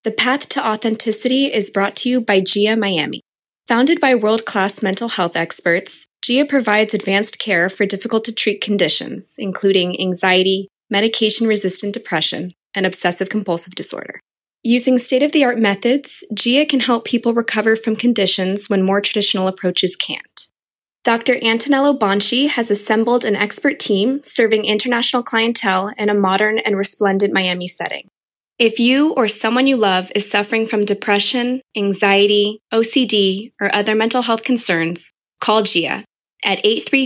The Path to Authenticity is brought to you by GIA Miami. Founded by world-class mental health experts, GIA provides advanced care for difficult-to-treat conditions, including anxiety, medication-resistant depression, and obsessive-compulsive disorder. Using state-of-the-art methods, GIA can help people recover from conditions when more traditional approaches can't. Dr. Antonello Bonci has assembled an expert team serving international clientele in a modern and resplendent Miami setting. If you or someone you love is suffering from depression, anxiety, OCD, or other mental health concerns, call GIA at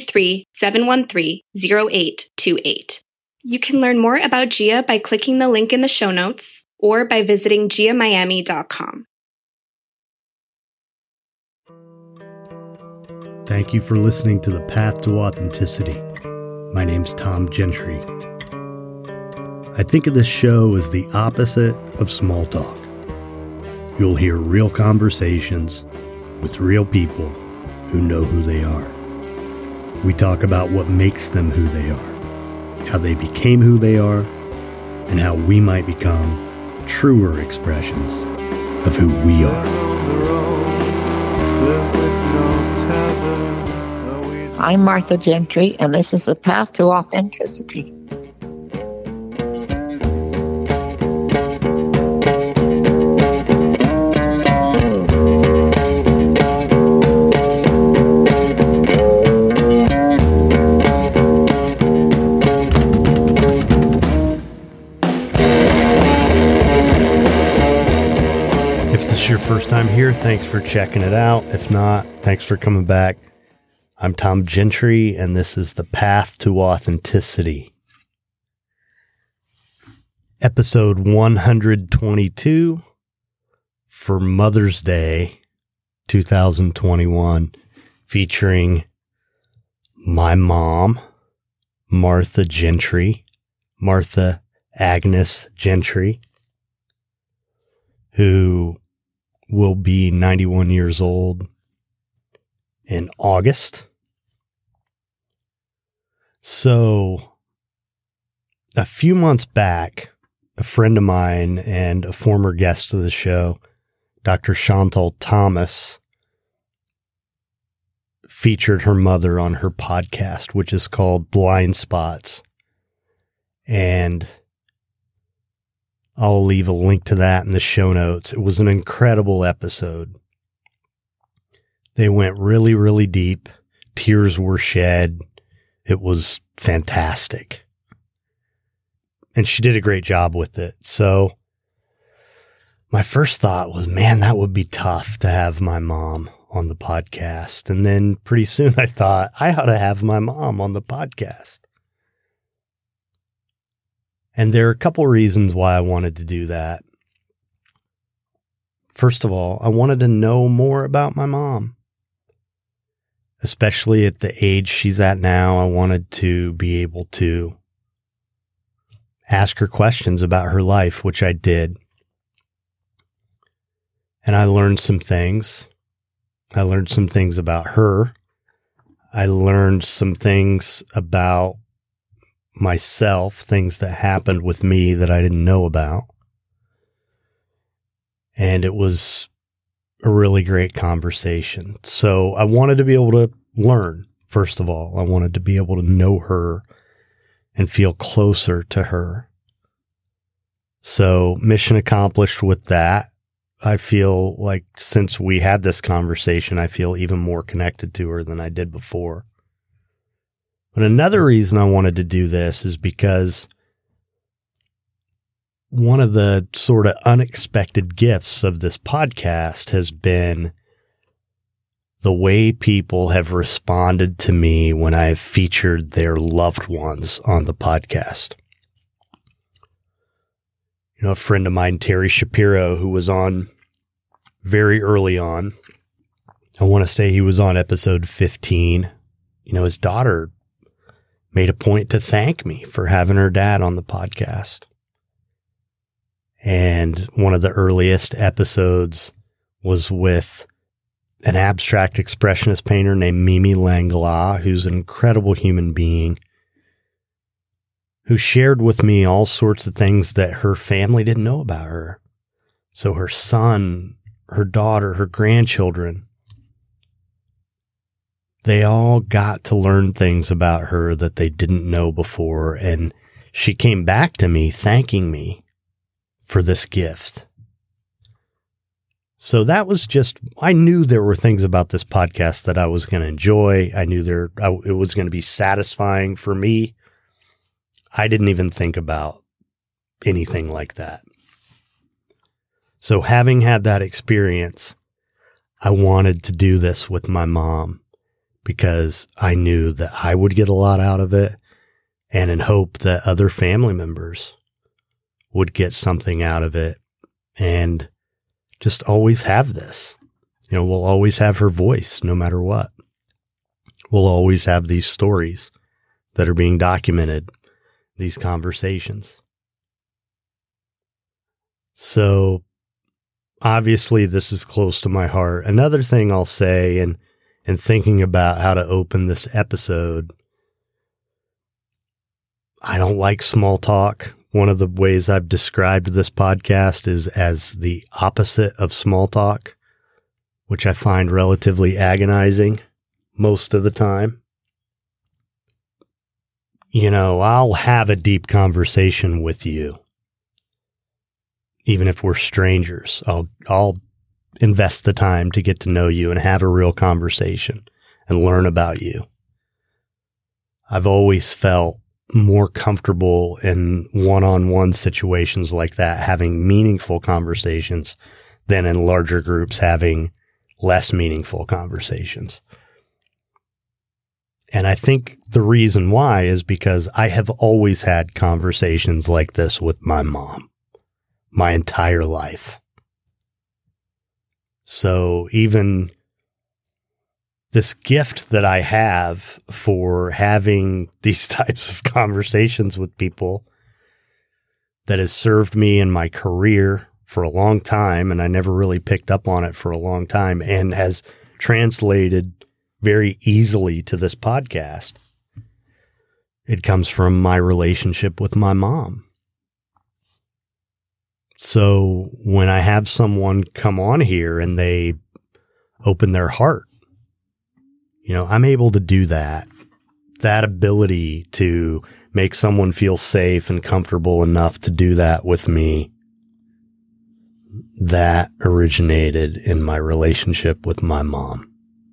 833-713-0828. You can learn more about GIA by clicking the link in the show notes or by visiting giamiami.com. Thank you for listening to The Path to Authenticity. My name's Tom Gentry. I think of this show as the opposite of small talk. You'll hear real conversations with real people who know who they are. We talk about what makes them who they are, how they became who they are, and how we might become truer expressions of who we are. I'm Martha Gentry, and this is The Path to Authenticity. Your first time here, thanks for checking it out. If not, thanks for coming back. I'm Tom Gentry, and this is The Path to Authenticity. Episode 122 for Mother's Day 2021, featuring my mom, Martha Gentry, Martha Agnes Gentry, who will be 91 years old in August. So, a few months back, a friend of mine and a former guest of the show, Dr. Chantal Thomas, featured her mother on her podcast, which is called Blind Spots. And I'll leave a link to that in the show notes. It was an incredible episode. They went really, really deep. Tears were shed. It was fantastic. And she did a great job with it. So my first thought was, man, that would be tough to have my mom on the podcast. And then pretty soon I thought, I ought to have my mom on the podcast. And there are a couple reasons why I wanted to do that. First of all, I wanted to know more about my mom. Especially at the age she's at now, I wanted to be able to ask her questions about her life, which I did. And I learned some things. I learned some things about her. I learned some things about myself, things that happened with me that I didn't know about. And it was a really great conversation. So I wanted to be able to learn, first of all. I wanted to be able to know her and feel closer to her. So mission accomplished with that. I feel like since we had this conversation, I feel even more connected to her than I did before. But another reason I wanted to do this is because one of the sort of unexpected gifts of this podcast has been the way people have responded to me when I've featured their loved ones on the podcast. You know, a friend of mine, Terry Shapiro, who was on very early on, I want to say he was on episode 15. You know, his daughter made a point to thank me for having her dad on the podcast. And one of the earliest episodes was with an abstract expressionist painter named Mimi Langlois, who's an incredible human being, who shared with me all sorts of things that her family didn't know about her. So her son, her daughter, her grandchildren, they all got to learn things about her that they didn't know before. And she came back to me thanking me for this gift. So that was just, I knew there were things about this podcast that I was going to enjoy. I knew it was going to be satisfying for me. I didn't even think about anything like that. So having had that experience, I wanted to do this with my mom because I knew that I would get a lot out of it, and in hope that other family members would get something out of it, and just always have this. You know, we'll always have her voice no matter what. We'll always have these stories that are being documented, these conversations. So obviously this is close to my heart. Another thing I'll say, and thinking about how to open this episode, I don't like small talk. One of the ways I've described this podcast is as the opposite of small talk, which I find relatively agonizing most of the time. You know, I'll have a deep conversation with you. Even if we're strangers, I'll invest the time to get to know you and have a real conversation and learn about you. I've always felt more comfortable in one-on-one situations like that, having meaningful conversations, than in larger groups having less meaningful conversations. And I think the reason why is because I have always had conversations like this with my mom my entire life. So even this gift that I have for having these types of conversations with people that has served me in my career for a long time, and I never really picked up on it for a long time, and has translated very easily to this podcast. It comes from my relationship with my mom. So when I have someone come on here and they open their heart, you know, I'm able to do that. That ability to make someone feel safe and comfortable enough to do that with me, that originated in my relationship with my mom.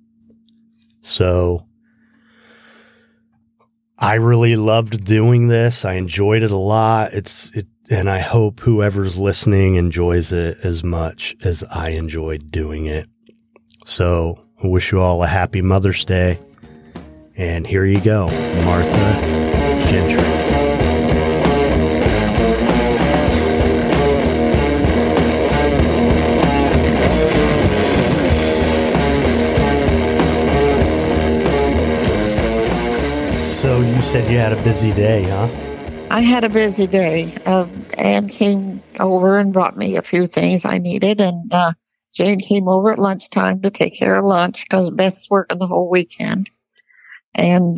So I really loved doing this. I enjoyed it a lot. And I hope whoever's listening enjoys it as much as I enjoyed doing it. So I wish you all a happy Mother's Day. And here you go, Martha Gentry. So you said you had a busy day, huh? I had a busy day. Ann came over and brought me a few things I needed, and Jane came over at lunchtime to take care of lunch because Beth's working the whole weekend. And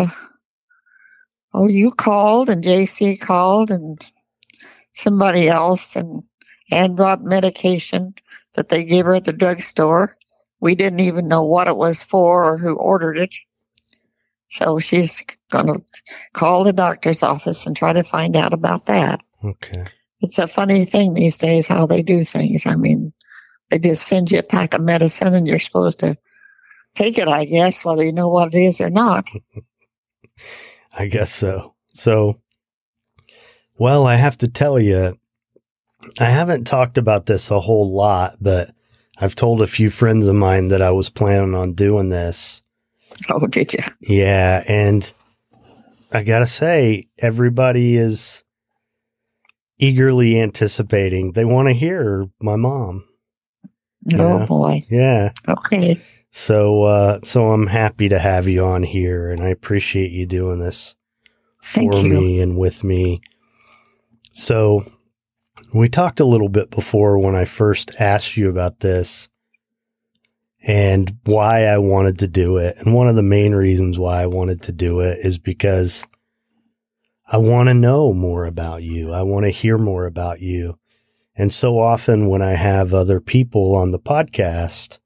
you called, and JC called, and somebody else, and Ann brought medication that they gave her at the drugstore. We didn't even know what it was for or who ordered it. So she's going to call the doctor's office and try to find out about that. Okay. It's a funny thing these days how they do things. I mean, they just send you a pack of medicine and you're supposed to take it, I guess, whether you know what it is or not. I guess so. So, well, I have to tell you, I haven't talked about this a whole lot, but I've told a few friends of mine that I was planning on doing this. Oh, did you? Yeah. And I got to say, everybody is eagerly anticipating. They want to hear my mom. Oh, boy. Yeah. Okay. So I'm happy to have you on here, and I appreciate you doing this for me and with me. So we talked a little bit before when I first asked you about this and why I wanted to do it. And one of the main reasons why I wanted to do it is because I want to know more about you. I want to hear more about you. And so often when I have other people on the podcast,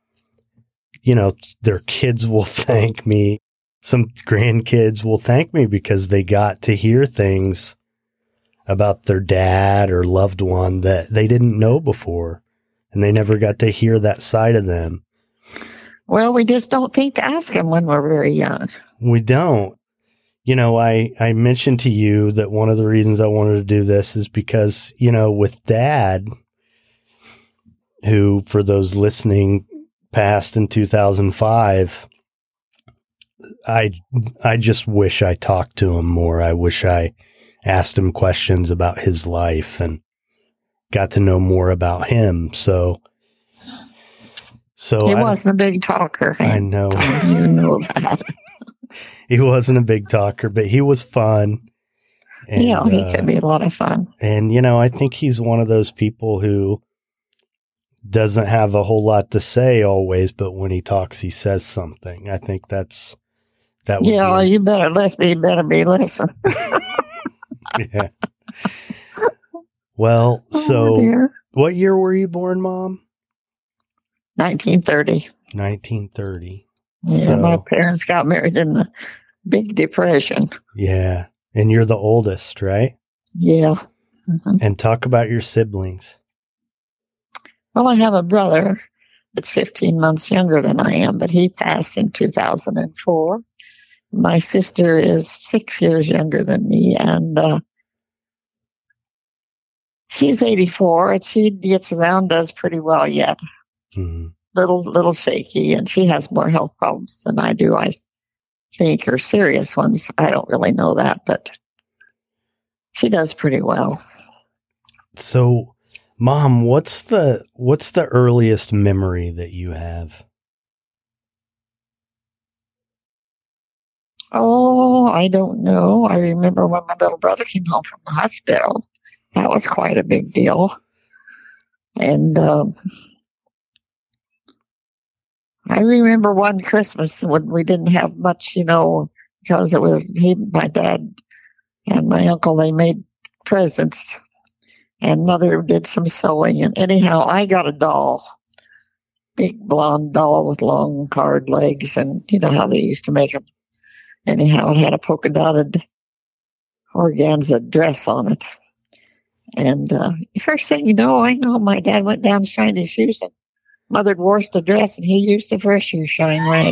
their kids will thank me. Some grandkids will thank me because they got to hear things about their dad or loved one that they didn't know before, and they never got to hear that side of them. Well, we just don't think to ask them when we're very young. We don't. I mentioned to you that one of the reasons I wanted to do this is because, with Dad, who, for those listening, passed in 2005, I just wish I talked to him more. I wish I asked him questions about his life and got to know more about him. So he wasn't a big talker. I know. You know that. He wasn't a big talker, but he was fun. And, he could be a lot of fun. And, I think he's one of those people who doesn't have a whole lot to say always, but when he talks, he says something. I think that would you better be listening. Yeah. Well, so what year were you born, Mom? 1930. 1930. Yeah, my parents got married in the Big Depression. Yeah. And you're the oldest, right? Yeah. Mm-hmm. And talk about your siblings. Well, I have a brother that's 15 months younger than I am, but he passed in 2004. My sister is 6 years younger than me, and she's 84, and she gets around, does pretty well yet. Mm-hmm. Little shaky, and she has more health problems than I do, I think, or serious ones. I don't really know that, but she does pretty well. So, Mom, what's the earliest memory that you have? Oh, I don't know. I remember when my little brother came home from the hospital. That was quite a big deal. And I remember one Christmas when we didn't have much, because it was my dad and my uncle, they made presents, and Mother did some sewing. And anyhow, I got a doll, big blonde doll with long hard legs, and you know how they used to make them. Anyhow, it had a polka dotted organza dress on it. And first thing you know, I know my dad went down to shine his shoes, and Mother washed the dress, and he used the fresh shoe shine rag.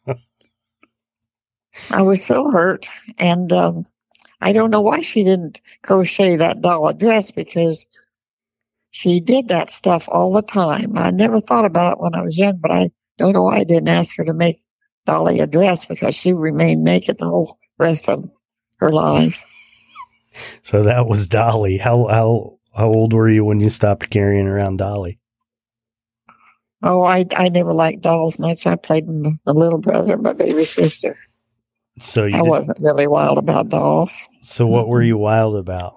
I was so hurt, and I don't know why she didn't crochet that doll a dress, because she did that stuff all the time. I never thought about it when I was young, but I don't know why I didn't ask her to make Dolly a dress, because she remained naked the whole rest of her life. So that was Dolly. How old were you when you stopped carrying around Dolly? Oh, I never liked dolls much. I played with my little brother and my baby sister. So I wasn't really wild about dolls. So what were you wild about?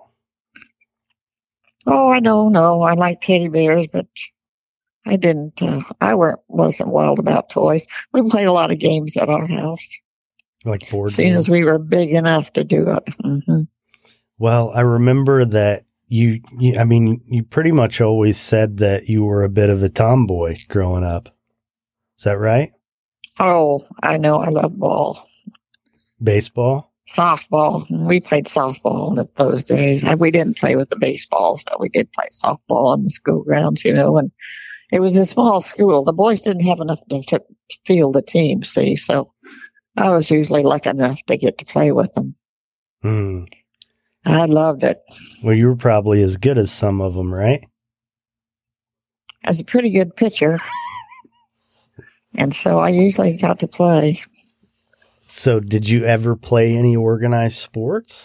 Oh, I don't know. I like teddy bears, but I didn't. I wasn't wild about toys. We played a lot of games at our house. Like board games? As soon as we were big enough to do it. Mm-hmm. Well, I remember that you pretty much always said that you were a bit of a tomboy growing up. Is that right? Oh, I know. I love ball. Baseball? Softball. We played softball in those days. We didn't play with the baseballs, but we did play softball on the school grounds, and it was a small school. The boys didn't have enough to field the team, see, so I was usually lucky enough to get to play with them. Hmm. I loved it. Well, you were probably as good as some of them, right? I was a pretty good pitcher, and so I usually got to play. So did you ever play any organized sports?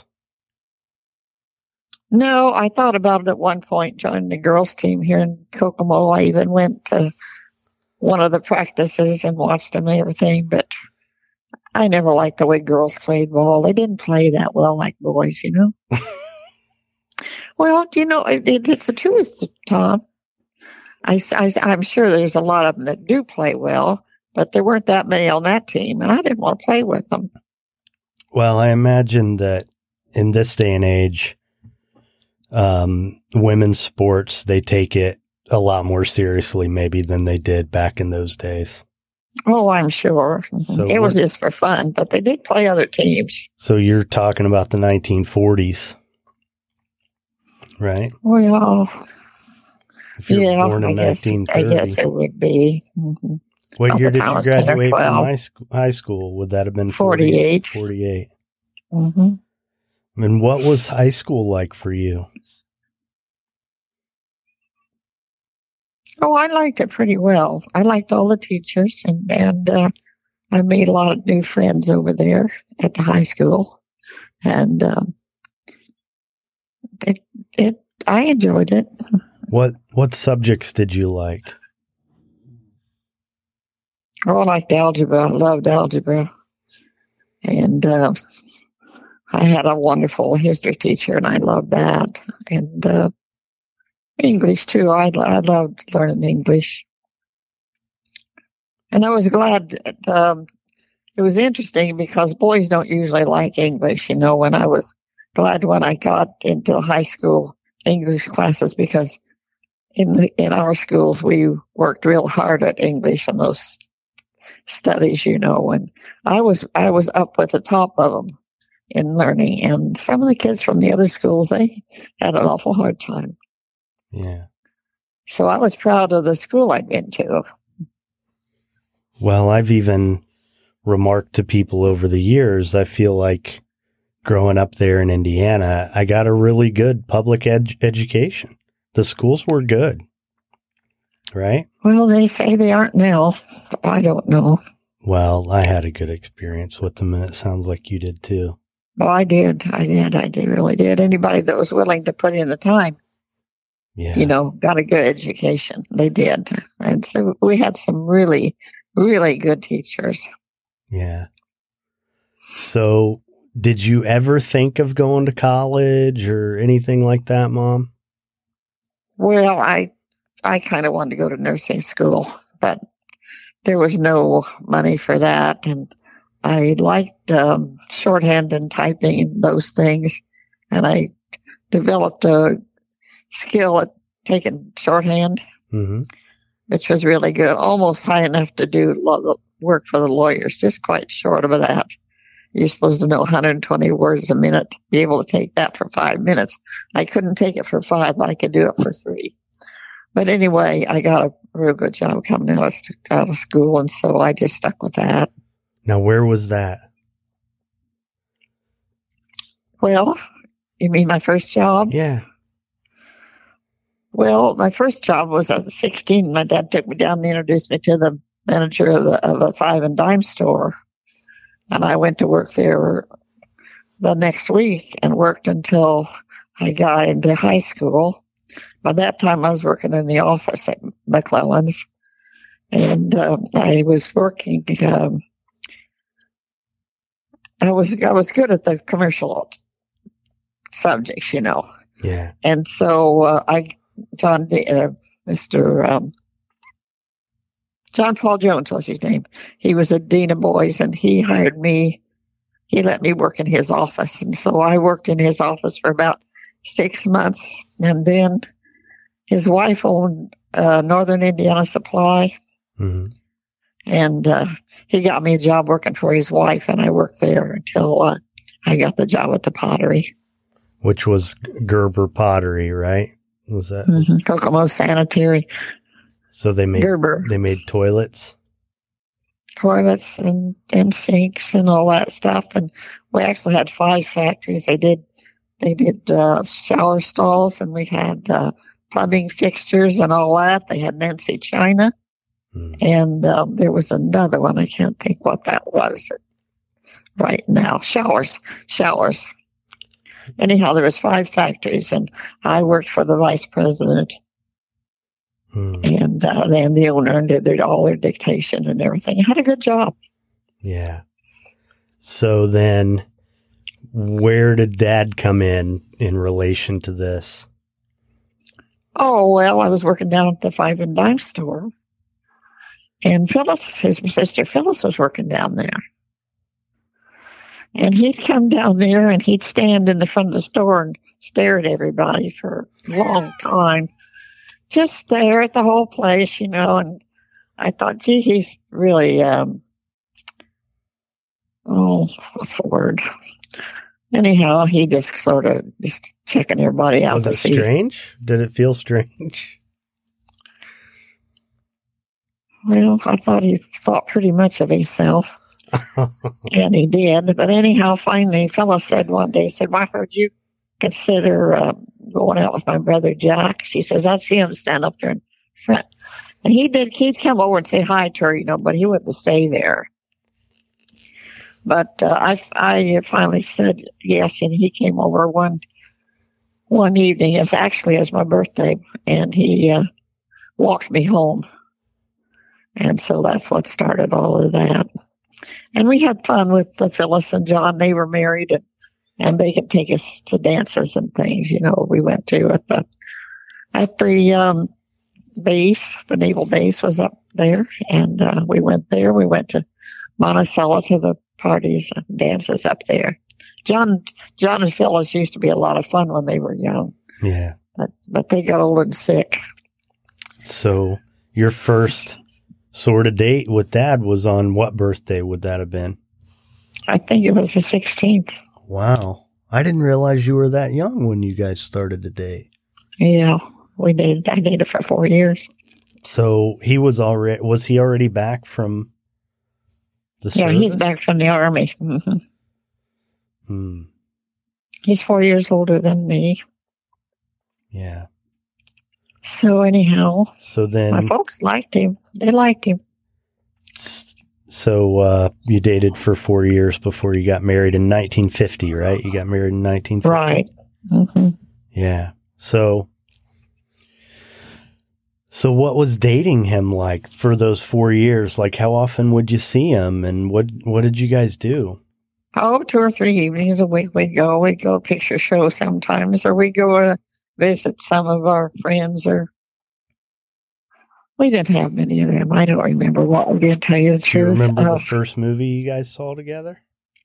No, I thought about it at one point, joining the girls' team here in Kokomo. I even went to one of the practices and watched them and everything, but I never liked the way girls played ball. They didn't play that well like boys, Well, it's the truth, Tom. I'm sure there's a lot of them that do play well, but there weren't that many on that team, and I didn't want to play with them. Well, I imagine that in this day and age, women's sports, they take it a lot more seriously maybe than they did back in those days. Oh, I'm sure. So it was just for fun, but they did play other teams. So you're talking about the 1940s, right? Well, If you're born in 1930. I guess it would be. Mm-hmm. What year did you graduate from high school? Would that have been 48? 48. Mm-hmm. And what was high school like for you? Oh, I liked it pretty well. I liked all the teachers, and I made a lot of new friends over there at the high school, and I enjoyed it. What subjects did you like? Oh, I liked algebra. I loved algebra, and I had a wonderful history teacher, and I loved that, and English too. I loved learning English, and I was glad. It was interesting because boys don't usually like English, and I was glad when I got into high school English classes, because in our schools we worked real hard at English and those studies, and I was up with the top of them in learning, and some of the kids from the other schools, they had an awful hard time. Yeah. So I was proud of the school I'd been to. Well, I've even remarked to people over the years, I feel like growing up there in Indiana, I got a really good public education. The schools were good, right? Well, they say they aren't now. I don't know. Well, I had a good experience with them, and it sounds like you did too. Well, I did. Really did. Anybody that was willing to put in the time, got a good education. They did. And so we had some really, really good teachers. Yeah. So did you ever think of going to college or anything like that, Mom? Well, I kind of wanted to go to nursing school, but there was no money for that. And I liked shorthand and typing and those things. And I developed a skill at taking shorthand, which was really good, almost high enough to do work for the lawyers, just quite short of that. You're supposed to know 120 words a minute, be able to take that for 5 minutes. I couldn't take it for 5, but I could do it for 3. But anyway, I got a real good job coming out of school, and so I just stuck with that. Now, where was that? Well, you mean my first job? Yeah. Well, my first job was at 16. My dad took me down and introduced me to the manager of a 5 and dime store. And I went to work there the next week and worked until I got into high school. By that time, I was working in the office at McClellan's. And I was working, I was good at the commercial subjects, Yeah. And so John Paul Jones was his name. He was a dean of boys, and he hired me. He let me work in his office. And so I worked in his office for about 6 months. And then his wife owned Northern Indiana Supply. Mm-hmm. And he got me a job working for his wife, and I worked there until I got the job at the pottery. Which was Gerber Pottery, right? Was that? Mm-hmm. Kokomo Sanitary. So they made Gerber. They made toilets and sinks and all that stuff. And we actually had 5 factories. They did shower stalls, and we had plumbing fixtures and all that. They had Nancy China. And there was another one. I can't think what that was right now. Showers. Anyhow, there was 5 factories, and I worked for the vice president. And then the owner did all their dictation and everything. I had a good job. Yeah. So then where did Dad come in relation to this? Oh, well, I was working down at the 5 and dime store. And Phyllis, his sister Phyllis, was working down there. And he'd come down there and he'd stand in the front of the store and stare at everybody for a long time. Just stare at the whole place, you know. And I thought, gee, he's really, what's the word? Anyhow, he just sort of just checking everybody out. Was it strange? Did it feel strange? Well, I thought he thought pretty much of himself. And he did. But anyhow, finally, a fellow said one day, said, Martha, would you consider going out with my brother Jack? She says, I'd see him stand up there in front. And he did. He'd come over and say hi to her, you know, but he wouldn't stay there. But I finally said yes, and he came over one evening. It was my birthday, and he walked me home. And so that's what started all of that. And we had fun with Phyllis and John. They were married, and they could take us to dances and things. You know, we went to at the base. The naval base was up there, and we went there. We went to Monticello to the parties and dances up there. John and Phyllis used to be a lot of fun when they were young. Yeah, but they got old and sick. So your first sort of date with Dad was on what birthday would that have been? I think it was the 16th. Wow. I didn't realize you were that young when you guys started to date. Yeah, we dated. I dated for 4 years. So was he already back from the service? Yeah, he's back from the Army. Mm-hmm. He's 4 years older than me. Yeah. So anyhow, then my folks liked him. They liked him. So you dated for 4 years before you got married in 1950, right? You got married in 1950? Right. Mm-hmm. Yeah. So what was dating him like for those 4 years? Like, how often would you see him, and what did you guys do? Oh, 2 or 3 evenings a week we'd go. We'd go to picture shows sometimes, or we'd go to visit some of our friends, or we didn't have many of them. I don't remember what we did, tell you the truth. Do you remember the first movie you guys saw together?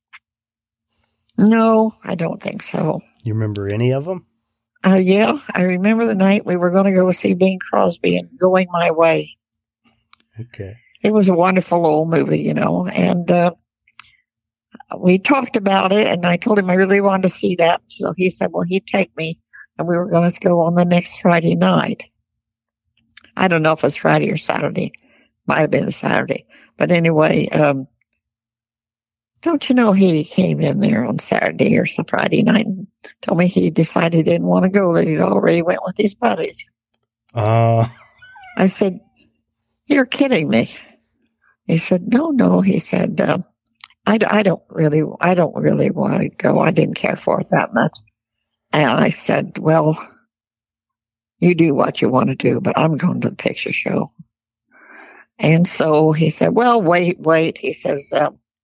No, I don't think so. You remember any of them? Yeah, I remember the night we were going to go see Bing Crosby and Going My Way. Okay. It was a wonderful old movie, you know, and we talked about it, and I told him I really wanted to see that. So he said, well, he'd take me, and we were going to go on the next Friday night. I don't know if it was Friday or Saturday. Might have been Saturday. But anyway, don't you know he came in there on Saturday or some Friday night and told me he decided he didn't want to go, that he'd already went with his buddies. I said, you're kidding me. He said, no. He said, I don't really want to go. I didn't care for it that much. And I said, well, you do what you want to do, but I'm going to the picture show. And so he said, well, wait. He says,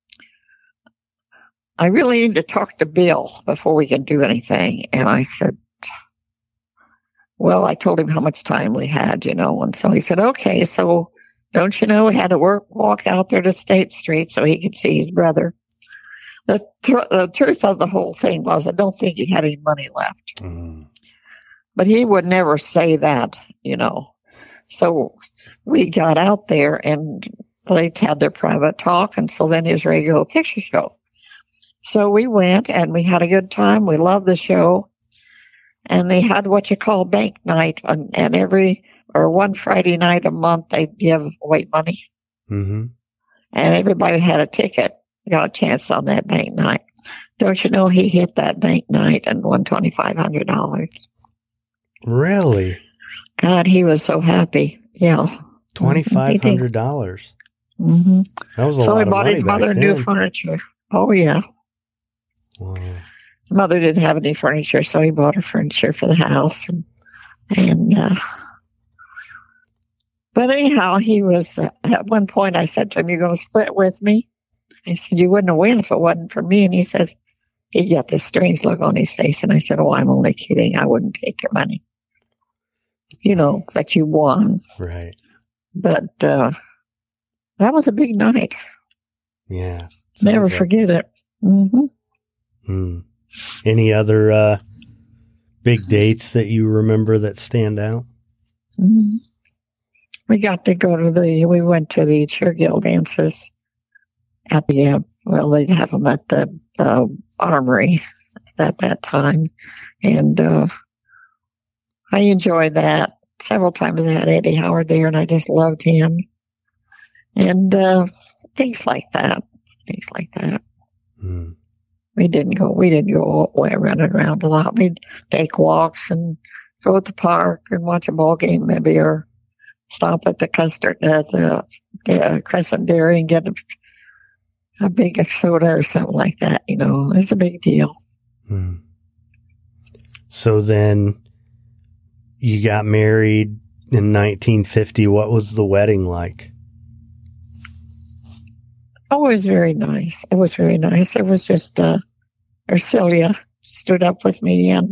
I really need to talk to Bill before we can do anything. And I said, well, I told him how much time we had, you know. And so he said, okay, so don't you know we had to walk out there to State Street so he could see his brother. The truth of the whole thing was I don't think he had any money left. Mm. But he would never say that, you know. So we got out there and they had their private talk. And so then his regular picture show. So we went and we had a good time. We loved the show. And they had what you call bank night. And one Friday night a month, they'd give away money. Mm-hmm. And everybody had a ticket, got a chance on that bank night. Don't you know he hit that bank night and won $2,500? Really? God, he was so happy. Yeah. $2,500. Mm-hmm. That was a so lot he bought his mother new furniture. Oh, yeah. Wow. Mother didn't have any furniture, so he bought her furniture for the house. But anyhow, he was, at one point I said to him, you're going to split with me? I said, you wouldn't win if it wasn't for me. And he says, he got this strange look on his face. And I said, oh, I'm only kidding. I wouldn't take your money. You know, that you won. Right. But that was a big night. Yeah. Never forget it. Mm-hmm. Any other big dates that you remember that stand out? Mm-hmm. We got to go to we went to the Chergill dances at the, they'd have them at the armory at that time. And I enjoyed that. Several times I had Eddie Howard there, and I just loved him. And things like that. We didn't go running around a lot. We'd take walks and go at the park and watch a ball game maybe, or stop at the Crescent Dairy and get a big soda or something like that. It's a big deal. So then you got married in 1950. What was the wedding like? Oh, it was very nice. It was just Ercilia stood up with me, and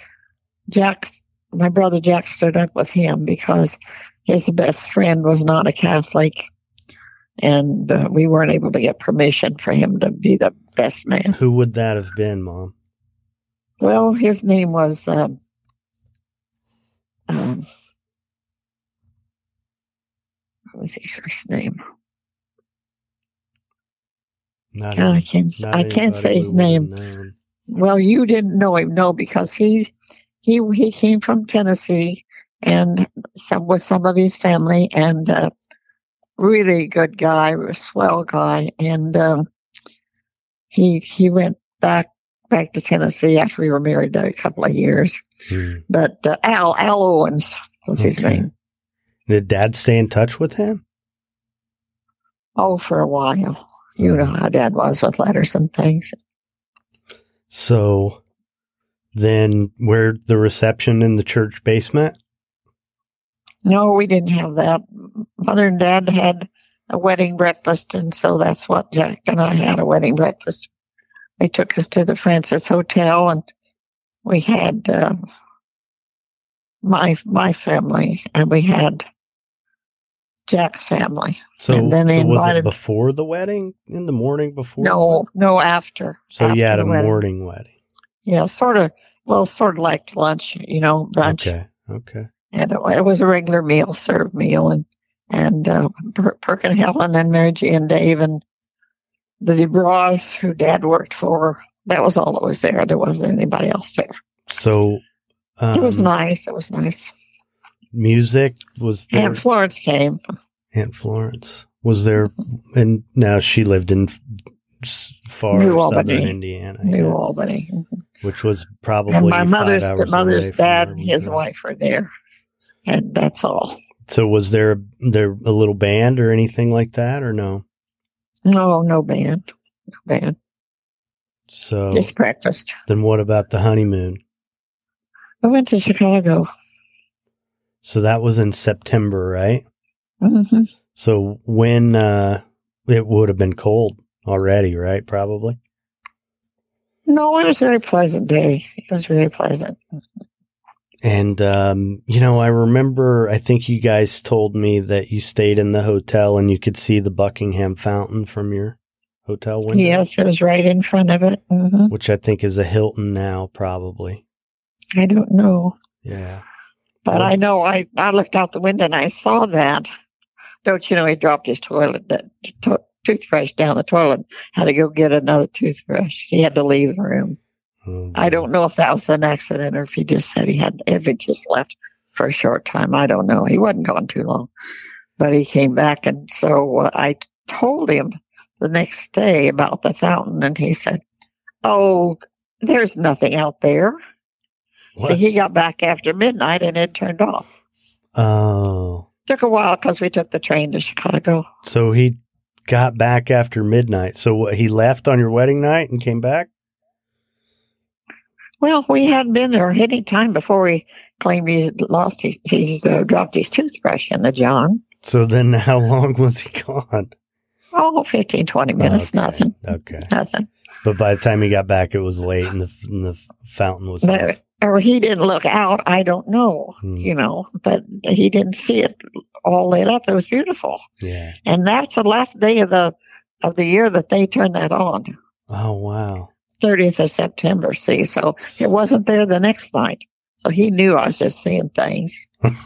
my brother Jack stood up with him because his best friend was not a Catholic, and we weren't able to get permission for him to be the best man. Who would that have been, Mom? Well, his name was what was his first name? I can't say his name. Well, you didn't know him, no, because he came from Tennessee, and with some of his family, and really good guy, a swell guy, and he went back to Tennessee after we were married a couple of years. But Al Owens was his name. Did Dad stay in touch with him? Oh, for a while. You know how Dad was with letters and things. So then where the reception in the church basement? No, we didn't have that. Mother and Dad had a wedding breakfast, and so that's what Jack and I had, a wedding breakfast. They took us to the Francis Hotel, and we had my family, and we had Jack's family. So, and then they was it before the wedding? In the morning before? No, after. So after you had a wedding. morning wedding. Yeah, sort of like lunch, brunch. Okay. And it was a regular meal, served meal, and Perk and Helen and Mary G and Dave and the DeBras, who Dad worked for. That was all that was there. There wasn't anybody else there. So it was nice. It was nice. Music was there. Aunt Florence came. Aunt Florence was there, and now she lived in far New southern Albany. Indiana. New Albany. Which was probably and my 5 hours mother's away dad from and where his we wife were there. And that's all. So was there a little band or anything like that, or no? No band. No band. So just breakfast. Then what about the honeymoon? I went to Chicago. So that was in September, right? Mm-hmm. So when it would have been cold already, right? Probably. No, it was a very pleasant day. It was very pleasant. And, I remember, I think you guys told me that you stayed in the hotel and you could see the Buckingham Fountain from your hotel window. Yes, it was right in front of it. Mm-hmm. Which I think is a Hilton now, probably. I don't know. Yeah. But I know I looked out the window and I saw that. Don't you know, he dropped his toothbrush down the toilet, had to go get another toothbrush. He had to leave the room. Oh, I don't know if that was an accident or if he just said if he just left for a short time. I don't know. He wasn't gone too long, but he came back. And so I told him the next day about the fountain, and he said, "Oh, there's nothing out there." What? So he got back after midnight and it turned off. Oh. Took a while because we took the train to Chicago. So he got back after midnight. So he left on your wedding night and came back? Well, we hadn't been there any time before he claimed he lost dropped his toothbrush in the John. So then how long was he gone? Oh, 15, 20 minutes. Okay. Nothing. Okay. Nothing. But by the time he got back, it was late and the fountain was off. Or he didn't look out. I don't know, but he didn't see it all lit up. It was beautiful. Yeah. And that's the last day of the year that they turned that on. Oh, wow. 30th of September, see, so it wasn't there the next night. So he knew I was just seeing things.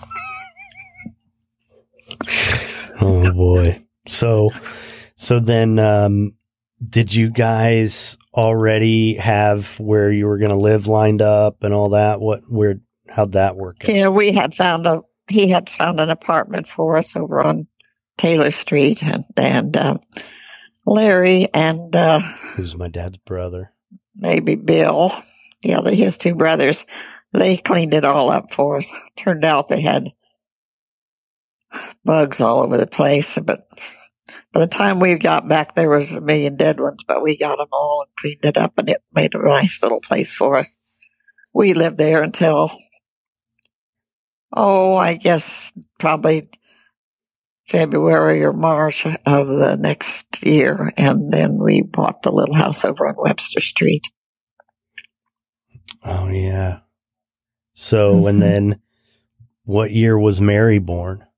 Oh boy. So then, did you guys already have where you were going to live lined up and all that? How'd that work out? Yeah, he had found an apartment for us over on Taylor Street, and Larry and who's my dad's brother, maybe Bill, his two brothers, they cleaned it all up for us. Turned out they had bugs all over the place, but by the time we got back, there was a million dead ones, but we got them all and cleaned it up, and it made a nice little place for us. We lived there until, I guess probably February or March of the next year, and then we bought the little house over on Webster Street. Oh, yeah. So, and then what year was Mary born?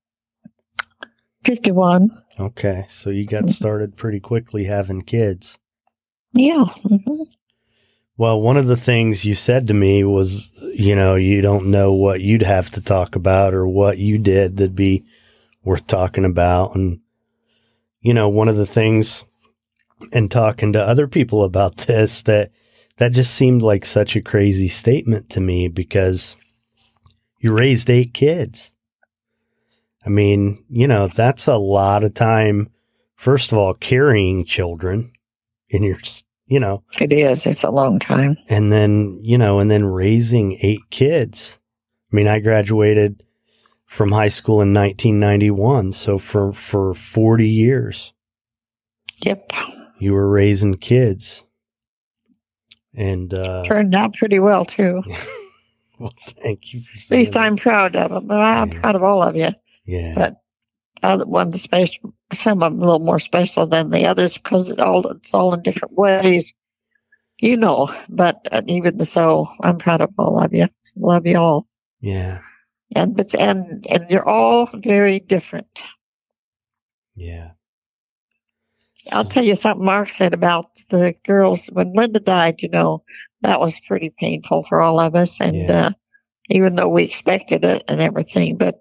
51. Okay, so you got started pretty quickly having kids. Yeah. Well, one of the things you said to me was, you don't know what you'd have to talk about or what you did that'd be worth talking about. And, one of the things, and talking to other people about this, that just seemed like such a crazy statement to me, because you raised 8 kids. I mean, that's a lot of time, first of all, carrying children in your, It is. It's a long time. And then, raising 8 kids. I mean, I graduated from high school in 1991. So for 40 years. Yep. You were raising kids. And, turned out pretty well too. Well, thank you for saying At least I'm proud of them, but I'm proud of all of you. Yeah. But other ones, special, some of them a little more special than the others because it's all in different ways, But even so, I'm proud of all of you. Love you all. Yeah. And you're all very different. Yeah. I'll tell you something Mark said about the girls when Linda died. That was pretty painful for all of us, and even though we expected it and everything, but.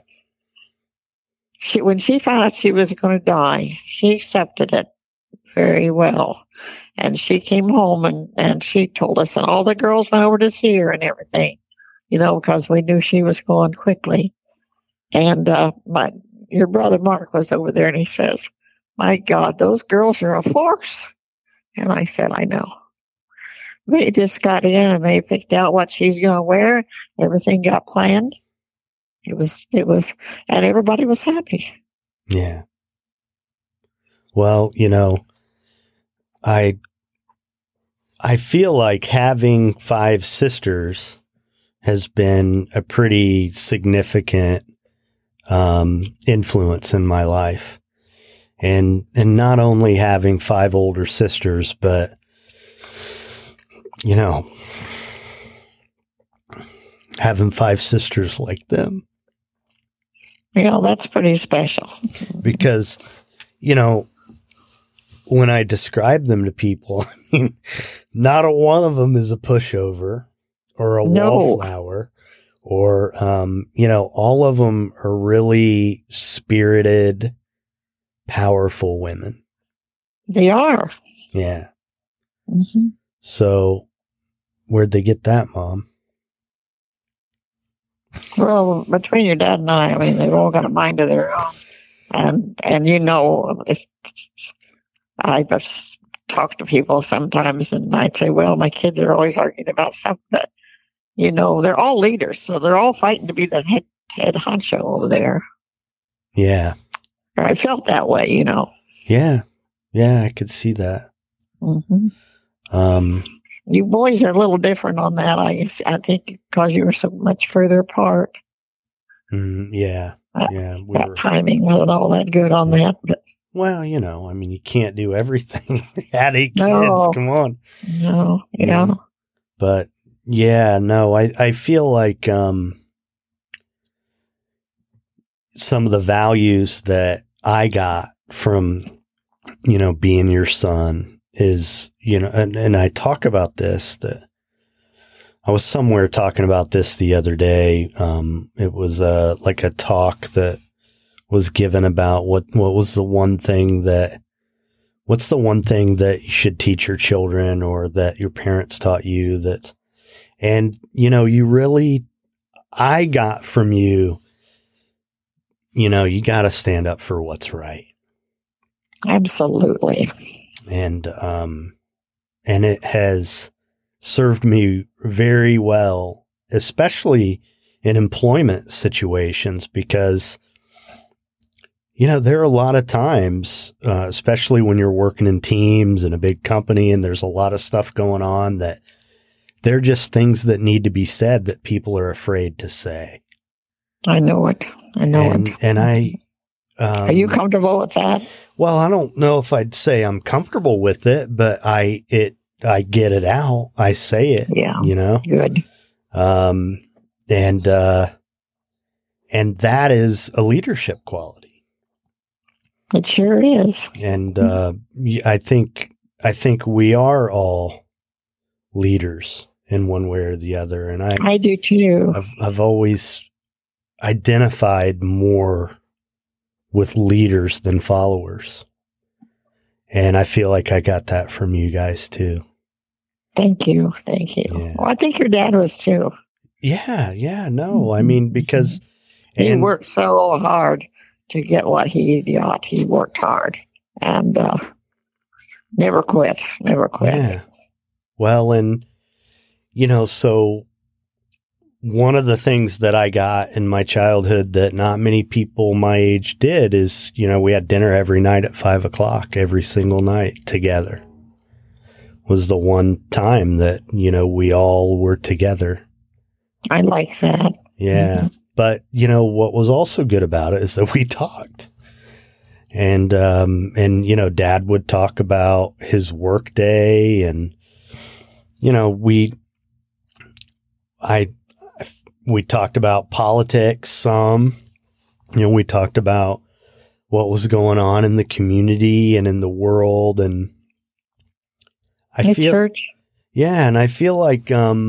When she found out she was going to die, she accepted it very well. And she came home and she told us, and all the girls went over to see her and everything, because we knew she was going quickly. And your brother Mark was over there, and he says, "My God, those girls are a force." And I said, "I know." They just got in and they picked out what she's going to wear. Everything got planned. It was, and everybody was happy. Yeah. Well, I feel like having 5 sisters has been a pretty significant, influence in my life. And not only having 5 older sisters, but, having 5 sisters like them. Yeah, that's pretty special. Because, when I describe them to people, not a one of them is a pushover or a wallflower or, all of them are really spirited, powerful women. They are. Yeah. Mm-hmm. So where'd they get that, Mom? Well, between your dad and I mean, they've all got a mind of their own. And if I've talked to people sometimes and I'd say, well, my kids are always arguing about something, but, they're all leaders. So they're all fighting to be the head honcho over there. Yeah. I felt that way, Yeah. Yeah, I could see that. Mm-hmm. You boys are a little different on that, I think, because you were so much further apart. Yeah. That timing wasn't all that good on that. But, well, you can't do everything. Had 8 kids, come on. No, yeah. But, I feel like some of the values that I got from, being your son is, and I talk about this, that I was somewhere talking about this the other day. It was like a talk that was given about what's the one thing that you should teach your children, or that your parents taught you that, and, I got from you, you got to stand up for what's right. Absolutely. And it has served me very well, especially in employment situations, because, there are a lot of times, especially when you're working in teams in a big company and there's a lot of stuff going on, that they're just things that need to be said that people are afraid to say. I know it. And are you comfortable with that? Well, I don't know if I'd say I'm comfortable with it, but I get it out. I say it. Yeah. Good. And that is a leadership quality. It sure is. And I think we are all leaders in one way or the other. And I do too. I've always identified more with leaders than followers. And I feel like I got that from you guys too. Thank you. Yeah. Well, I think your dad was too. Yeah. No, I mean, because he worked so hard to get what he got. He worked hard and never quit. Yeah. Well, and, so one of the things that I got in my childhood that not many people my age did is, we had dinner every night at 5:00 every single night together. Was the one time that, we all were together. I like that. Yeah. Mm-hmm. But, what was also good about it is that we talked. And Dad would talk about his work day, and, we talked about politics some. We talked about what was going on in the community and in the world, and church. Yeah, and I feel like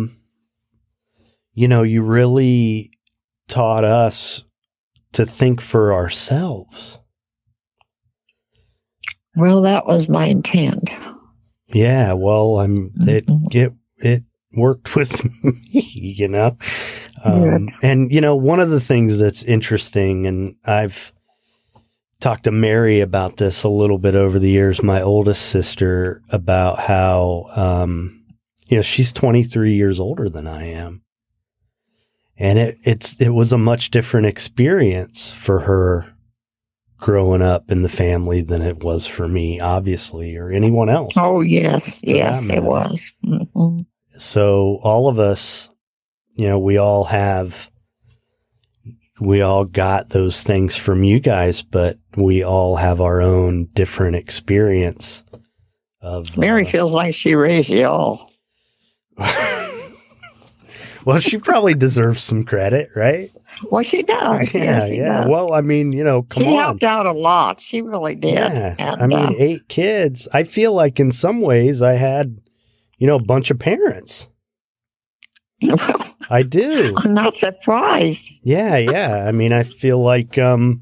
you really taught us to think for ourselves. Well, that was my intent. Yeah, well, it worked with me, And, one of the things that's interesting, and I've talked to Mary about this a little bit over the years, my oldest sister, about how, she's 23 years older than I am. And it was a much different experience for her growing up in the family than it was for me, obviously, or anyone else. Oh, yes, it was. Mm-hmm. So all of us, we all got those things from you guys, but we all have our own different experience of. Mary feels like she raised you all. Well, she probably deserves some credit, right? Well, she does. Yeah. Does. Well, I mean, she helped out a lot. She really did. Yeah. And, 8 kids. I feel like in some ways I had, a bunch of parents. I do. I'm not surprised. Yeah. I mean, I feel like, and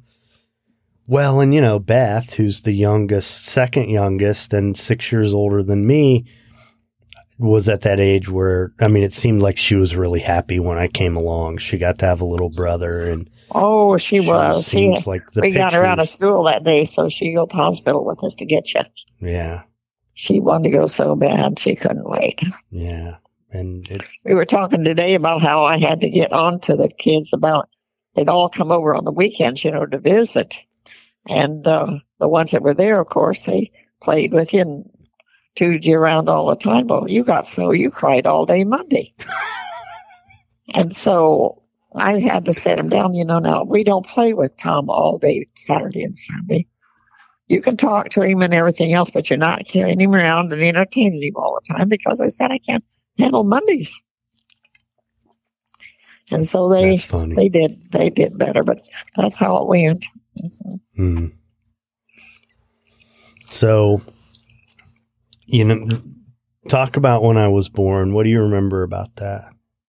Beth, who's the second youngest and 6 years older than me, was at that age where, it seemed like she was really happy when I came along. She got to have a little brother, and she was. Seems like we got her out of school that day, so she go to the hospital with us to get you. Yeah. She wanted to go so bad she couldn't wait. Yeah. And we were talking today about how I had to get on to the kids about they'd all come over on the weekends, to visit. And the ones that were there, of course, they played with you and tooed you around all the time. Well, you cried all day Monday. And so I had to set him down. Now we don't play with Tom all day Saturday and Sunday. You can talk to him and everything else, but you're not carrying him around and entertaining him all the time, because I said I can't handle Mondays. And so they did better, but that's how it went. Mm-hmm. So You know, talk about when I was born. What do you remember about that?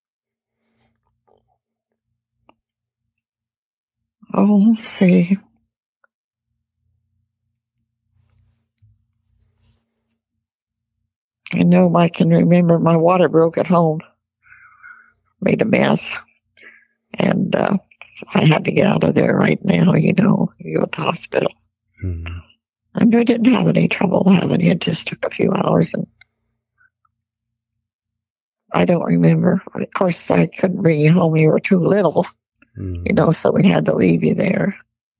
Oh, let's see. I know I can remember my water broke at home, made a mess, and I had to get out of there right now, you know, go to the hospital. Hmm. And I didn't have any trouble having it. It just took a few hours, and I don't remember. Of course, I couldn't bring you home. You were too little, you know, so we had to leave you there.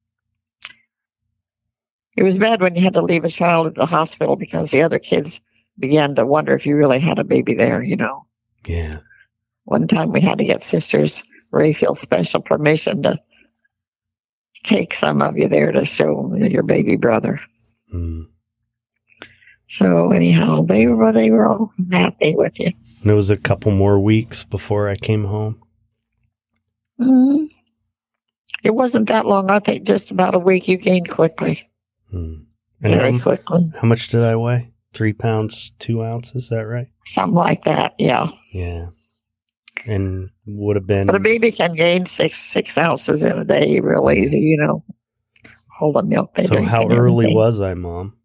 It was bad when you had to leave a child at the hospital because the other kids began to wonder if you really had a baby there, you know. Yeah. One time we had to get Sisters Rayfield special permission to take some of you there to show your baby brother. Mm. So anyhow, they were all happy with you. And it was a couple more weeks before I came home. Mm. It wasn't that long. I think just about a week. You gained quickly. Mm. Very quickly. How much did I weigh? 3 pounds, 2 ounces. Is that right? Something like that. Yeah. Yeah. And would have been. But a baby can gain six ounces in a day real easy, you know. All the milk they drink. So how early was I, Mom?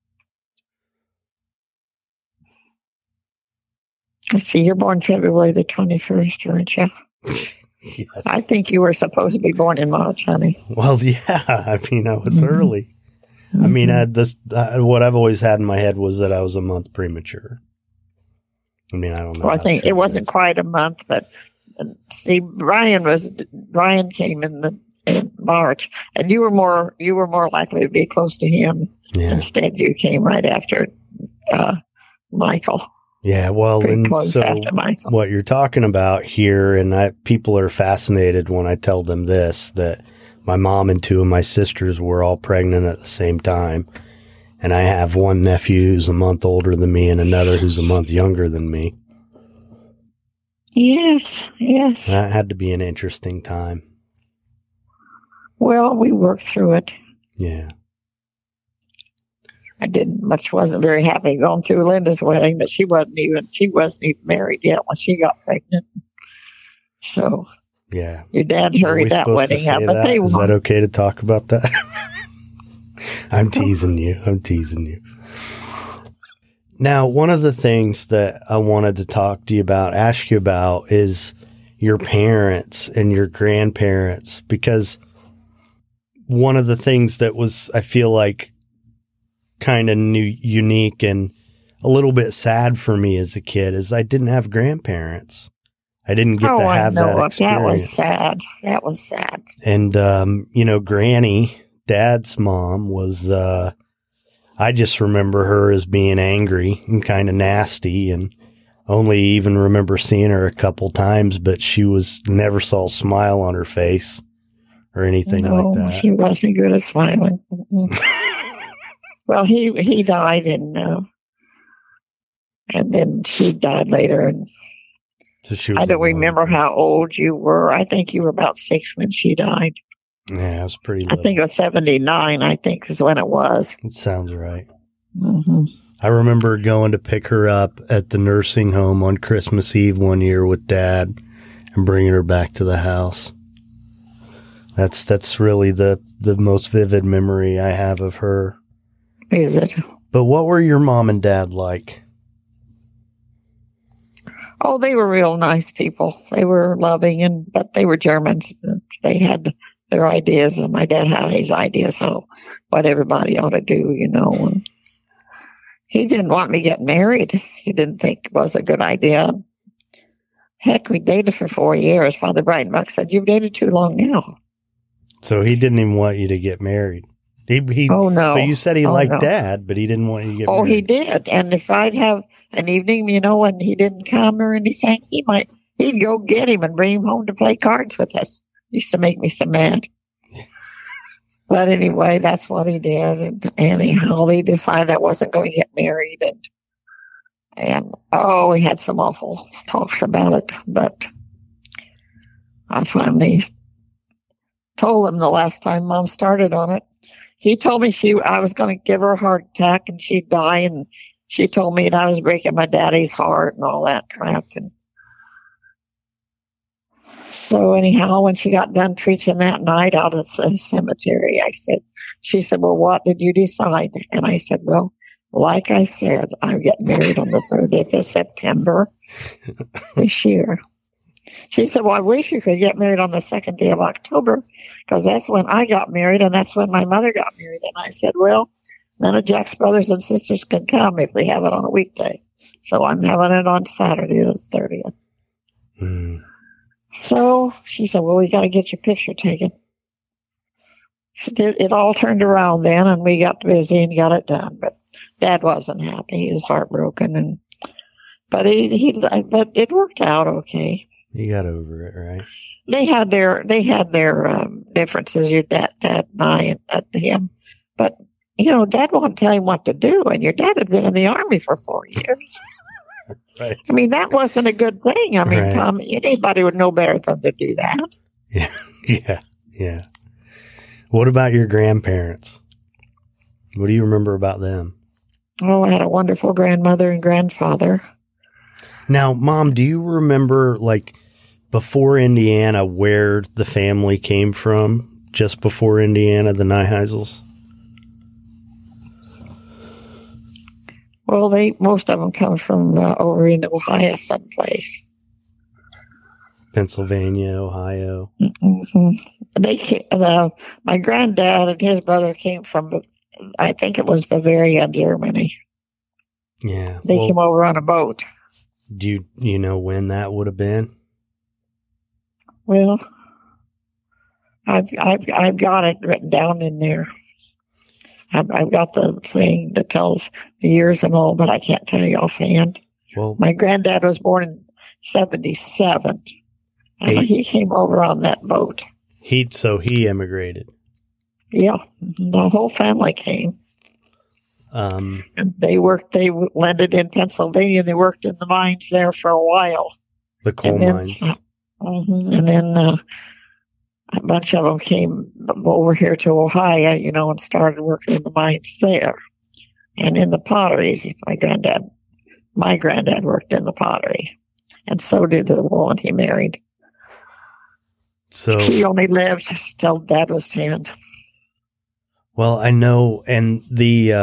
Let's see, you're born February the 21st, weren't you? Yes. I think you were supposed to be born in March, honey. Well, yeah. I mean, I was early. I mean, what I've always had in my head was that I was a month premature. I mean, I don't know. Well, I think it wasn't quite a month, but see, Brian came in March, and you were more likely to be close to him. Yeah. Instead, you came right after Michael. Yeah, well, Pretty close after Michael. What you're talking about here, and people are fascinated when I tell them this, that my mom and 2 of my sisters were all pregnant at the same time. And I have one nephew who's a month older than me and another who's a month younger than me. Yes. That had to be an interesting time. Well, we worked through it. Yeah. Wasn't very happy going through Linda's wedding, but she wasn't even married yet when she got pregnant. So yeah, your dad hurried that wedding up, but they is that okay to talk about that? I'm teasing you. Now, one of the things that I wanted to ask you about is your parents and your grandparents, because one of the things that was, I feel like, kind of unique and a little bit sad for me as a kid is I didn't have grandparents. I didn't get to have that experience. That was sad. And, Granny, Dad's mom was, I just remember her as being angry and kind of nasty, and only even remember seeing her a couple times, but she never saw a smile on her face or anything like that. She wasn't good at smiling. Well, he died and then she died later. And so I don't remember how old you were. I think you were about 6 when she died. Yeah, I was pretty little. I think it was 79, I think is when it was. It sounds right. Mm-hmm. I remember going to pick her up at the nursing home on Christmas Eve one year with Dad and bringing her back to the house. That's really the most vivid memory I have of her. Is it? But what were your mom and dad like? Oh, they were real nice people. They were loving, but they were Germans. They had their ideas, and my dad had his ideas what everybody ought to do, you know. And he didn't want me getting married. He didn't think it was a good idea. Heck, we dated for 4 years. Father Breitenbach said, "You've dated too long now." So he didn't even want you to get married. Oh, no. But you said he liked Dad, but he didn't want you to get married. Oh, he did. And if I'd have an evening, you know, when he didn't come or anything, he'd go get him and bring him home to play cards with us. Used to make me so mad. But anyway, that's what he did. And anyhow, he decided I wasn't going to get married. And we had some awful talks about it. But I finally told him the last time Mom started on it. He told me I was going to give her a heart attack and she'd die, and she told me that I was breaking my daddy's heart and all that crap. And so anyhow, when she got done preaching that night out at the cemetery, she said, well, what did you decide? And I said, well, like I said, I'm getting married on the 30th of September this year. She said, well, I wish you could get married on the second day of October, because that's when I got married and that's when my mother got married. And I said, well, none of Jack's brothers and sisters can come if we have it on a weekday. So I'm having it on Saturday the 30th. Mm. So she said, well, we got to get your picture taken. It all turned around then, and we got busy and got it done. But Dad wasn't happy. He was heartbroken, but it worked out okay. You got over it, right? They had their differences, your dad and I and him. But, Dad wouldn't tell him what to do, and your dad had been in the Army for 4 years. Right. I mean, that wasn't a good thing. I mean, right. Tom, anybody would know better than to do that. Yeah. What about your grandparents? What do you remember about them? Oh, I had a wonderful grandmother and grandfather. Now, Mom, do you remember, before Indiana, where the family came from? Just before Indiana, the Neuheisels? Well, most of them come from over in Ohio someplace. Pennsylvania, Ohio. Mm-hmm. My granddad and his brother came from, I think it was Bavaria, Germany. Yeah. They came over on a boat. Do you know when that would have been? Well, I've got it written down in there. I've got the thing that tells the years and all, but I can't tell you offhand. Well, my granddad was born in 1977, and he came over on that boat. So he immigrated. Yeah, the whole family came. And they landed in Pennsylvania. They worked in the mines there for a while. The coal mines. And then a bunch of them came over here to Ohio, and started working in the mines there. And in the potteries, my granddad worked in the pottery. And so did the woman he married. So she only lived till Dad was 10. Well, I know, and the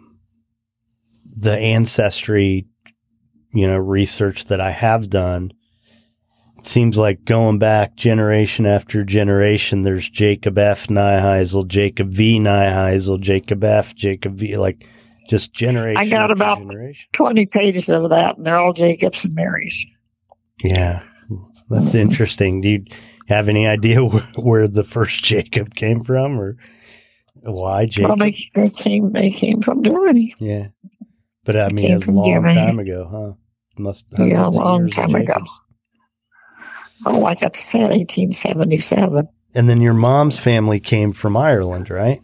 ancestry, research that I have done, it seems like going back generation after generation, there's Jacob F. Neuheisel, Jacob V. Neuheisel, Jacob F., Jacob V., just generation. I got about 20 pages of that, and they're all Jacobs and Marys. Yeah, that's interesting. Do you have any idea where the first Jacob came from, or why Jacob? Well, they came from Germany. Yeah, but I mean, it was a long time ago, huh? A long time ago. Oh, like I said, 1877. And then your mom's family came from Ireland, right?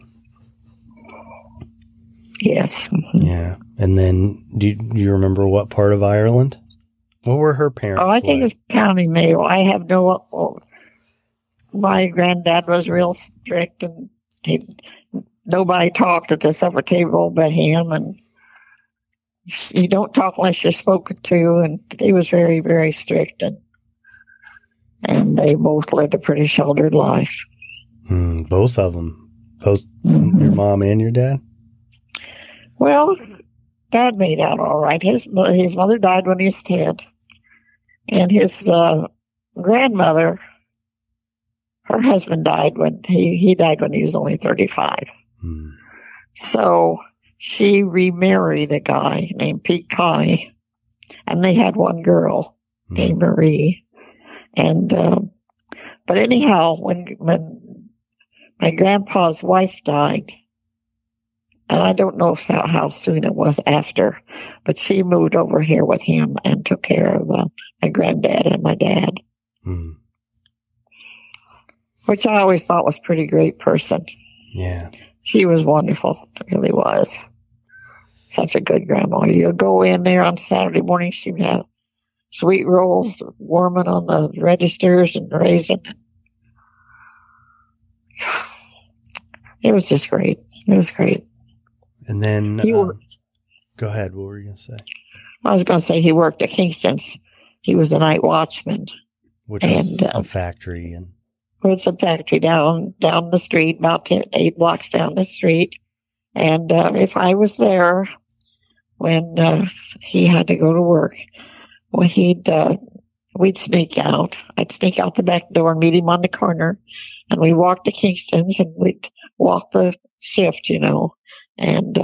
Yes. Yeah. And then, do you remember what part of Ireland? What were her parents? Oh, I think it's County Mayo. I have my granddad was real strict, and nobody talked at the supper table but him, and you don't talk unless you're spoken to, and he was very, very strict, and they both lived a pretty sheltered life. Both of them? Both your mom and your dad? Well, Dad made out all right. His mother died when he was 10. And his grandmother, her husband died when he died when he was only 35. So she remarried a guy named Pete Connie, and they had one girl named Marie. And but anyhow, when my grandpa's wife died, and I don't know how soon it was after, but she moved over here with him and took care of my granddad and my dad, which I always thought was a pretty great person. Yeah. She was wonderful. Really was. Such a good grandma. You go in there on Saturday morning, she'd have sweet rolls warming on the registers and raisin. It was just great. It was great. And then Go ahead. What were you going to say? I was going to say he worked at Kingston's. He was the night watchman. Which is a factory. And it's a factory down the street, about 8 blocks down the street. And if I was there when he had to go to work, well, we'd sneak out. I'd sneak out the back door and meet him on the corner. And we walked to Kingston's and we'd walk the shift, and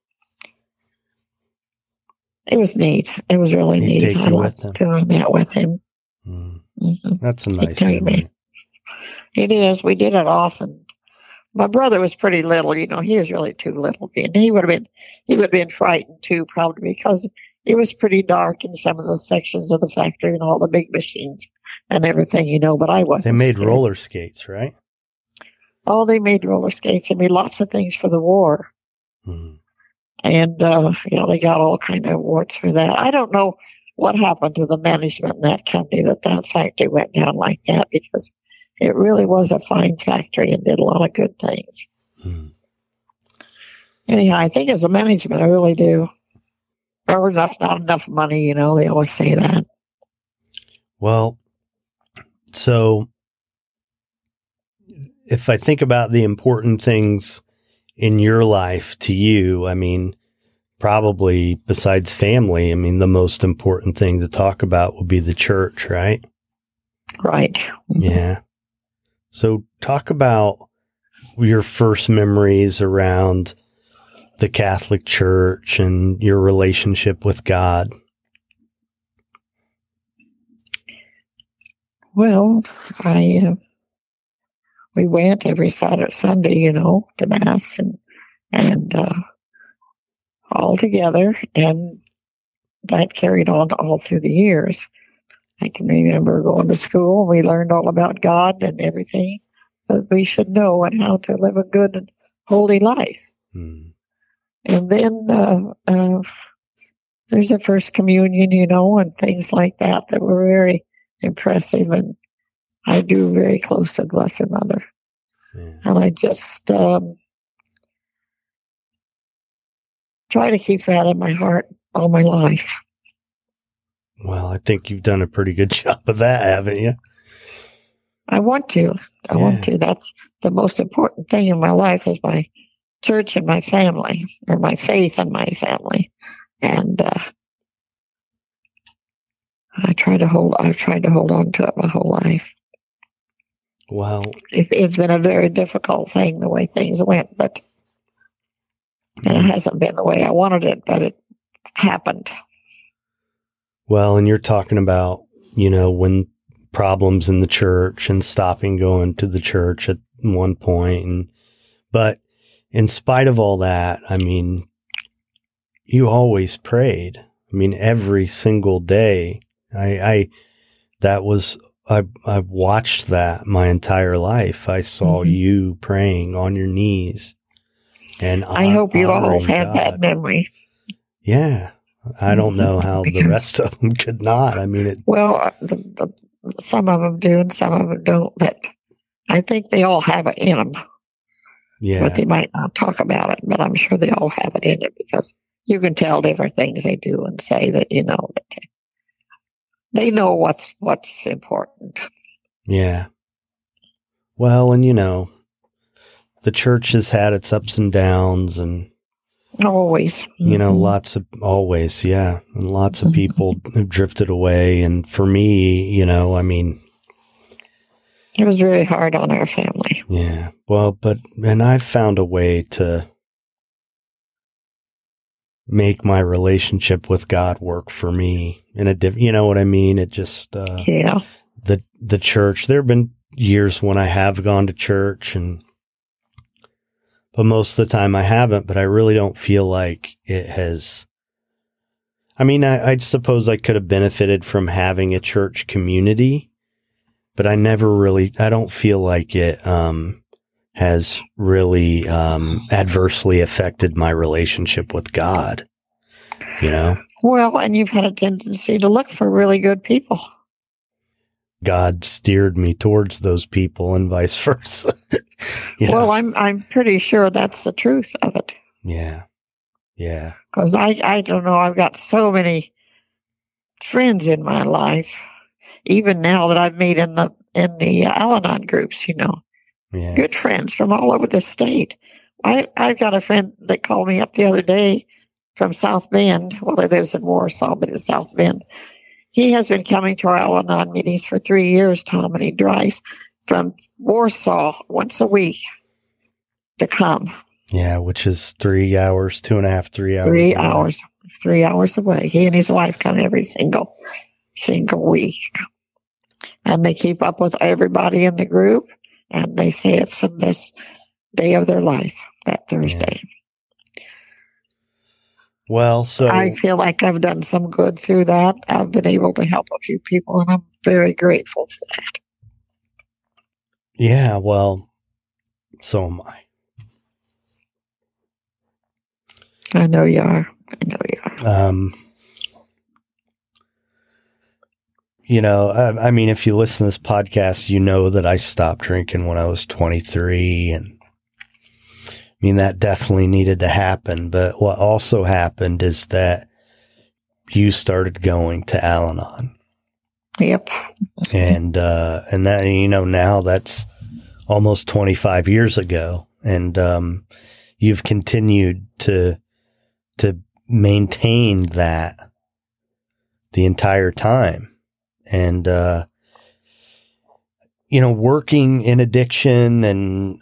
it was neat. It was really neat. I loved doing that with him. Mm-hmm. That's a nice memory. It is. We did it often. My brother was pretty little, he was really too little. And he would have been frightened too, probably because it was pretty dark in some of those sections of the factory and all the big machines and everything, but I wasn't. They made roller skates, right? Oh, they made roller skates. They made lots of things for the war. Mm-hmm. And, they got all kind of awards for that. I don't know what happened to the management in that company that factory went down like that, because it really was a fine factory and did a lot of good things. Mm-hmm. Anyhow, I think as a management, I really do. There was not enough money, they always say that. Well, so if I think about the important things in your life to you, probably besides family, the most important thing to talk about would be the church, right? Right. Yeah. So talk about your first memories around the Catholic Church and your relationship with God. Well, we went every Sunday, to Mass and all together, and that carried on all through the years. I can remember going to school. We learned all about God and everything that we should know and how to live a good and holy life. Hmm. And then there's a first communion, and things like that were very impressive. And I drew very close to the Blessed Mother. Yeah. And I just try to keep that in my heart all my life. Well, I think you've done a pretty good job of that, haven't you? I want to. I want to. That's the most important thing in my life is my church and my family, or my faith and my family. And I've tried to hold on to it my whole life. Well, it's been a very difficult thing, the way things went, and it hasn't been the way I wanted it, but it happened. Well, and you're talking about, when problems in the church and stopping going to the church at one point. But in spite of all that, you always prayed. Every single day. I watched that my entire life. I saw you praying on your knees. And I hope you all had that memory. Yeah. I don't know how the rest of them could not. Well, some of them do and some of them don't, but I think they all have it in them. Yeah. But they might not talk about it, but I'm sure they all have it in it, because you can tell different things they do and say that, that they know what's important. Yeah. Well, and the church has had its ups and downs, and always, lots of people have drifted away. And for me, it was very hard on our family. Yeah. Well, and I've found a way to make my relationship with God work for me in a you know what I mean? It just, the church, there have been years when I have gone to church, but most of the time I haven't, but I really don't feel like it has. I suppose I could have benefited from having a church community, but I don't feel like it, has really, adversely affected my relationship with God, Well, and you've had a tendency to look for really good people. God steered me towards those people and vice versa. Well, I'm pretty sure that's the truth of it. Yeah. Yeah. Because I don't know, I've got so many friends in my life, even now that I've made in the Al-Anon groups, Yeah. good friends from all over the state. I've got a friend that called me up the other day from South Bend. Well, he lives in Warsaw, but it's South Bend. He has been coming to our Al-Anon meetings for 3 years, Tom, and he drives from Warsaw once a week to come. Yeah, which is 3 hours, 2.5, 3 hours. 3 away. hours. 3 hours away. He and his wife come every single week. And they keep up with everybody in the group, and they say it's the best day of their life, that Thursday. Yeah. Well, so I feel like I've done some good through that. I've been able to help a few people, and I'm very grateful for that. Yeah, well, so am I. I know you are. I mean, if you listen to this podcast, you know that I stopped drinking when I was 23, and I mean, that definitely needed to happen. But what also happened is that you started going to Al-Anon. Yep. And that, now that's almost 25 years ago. And, you've continued to maintain that the entire time. And, working in addiction and,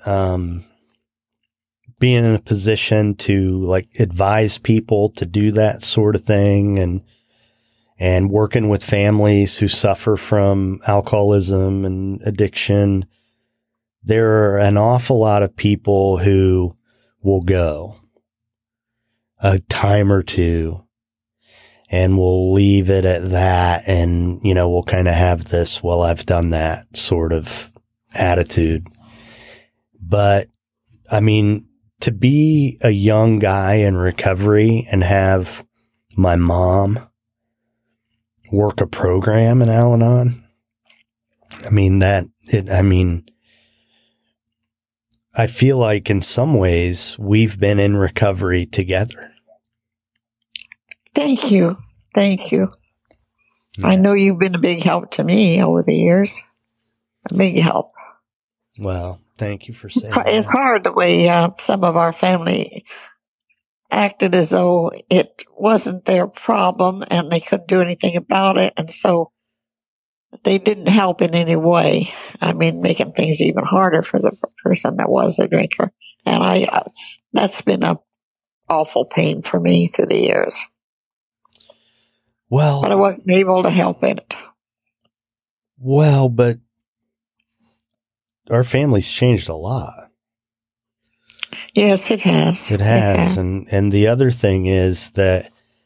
being in a position to advise people to do that sort of thing, and working with families who suffer from alcoholism and addiction, there are an awful lot of people who will go a time or two and we'll leave it at that. And, we'll kind of have this, well, I've done that sort of attitude. But I mean, to be a young guy in recovery and have my mom work a program in Al-Anon, I feel like in some ways we've been in recovery together. Thank you. Yeah. I know you've been a big help to me over the years. A big help. Well, thank you for saying that. It's hard the way some of our family acted as though it wasn't their problem and they couldn't do anything about it. And so they didn't help in any way. Making things even harder for the person that was a drinker. And that's been a awful pain for me through the years. Well, but I wasn't able to help it. Well, but our family's changed a lot. Yes, it has. It has. And the other thing is that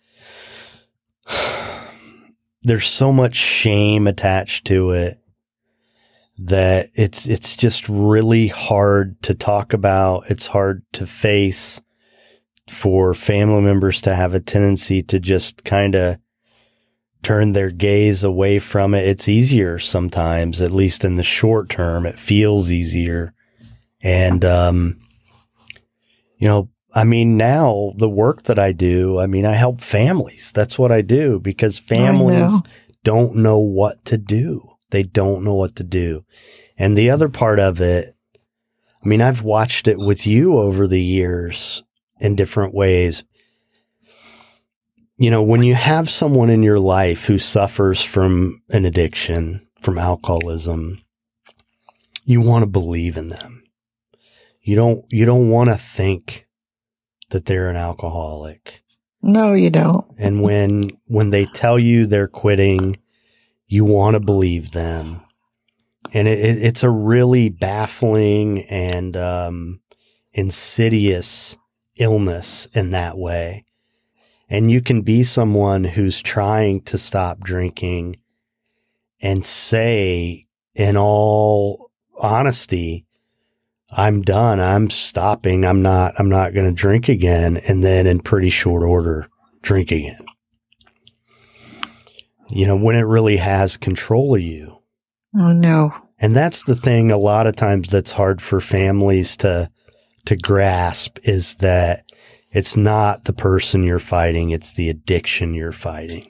there's so much shame attached to it that it's just really hard to talk about. It's hard to face for family members to have a tendency to just kind of turn their gaze away from it. It's easier sometimes, at least in the short term, it feels easier. And, now the work that I do, I help families. That's what I do because families don't know what to do. They don't know what to do. And the other part of it, I've watched it with you over the years in different ways. When you have someone in your life who suffers from an addiction, from alcoholism, you want to believe in them. You don't want to think that they're an alcoholic. No, you don't. And when they tell you they're quitting, you want to believe them. And it's a really baffling and insidious illness in that way. And you can be someone who's trying to stop drinking and say, in all honesty, I'm done. I'm stopping. I'm not going to drink again. And then in pretty short order, drink again. When it really has control of you. Oh, no. And that's the thing a lot of times that's hard for families to grasp is that It's not the person you're fighting. It's the addiction you're fighting.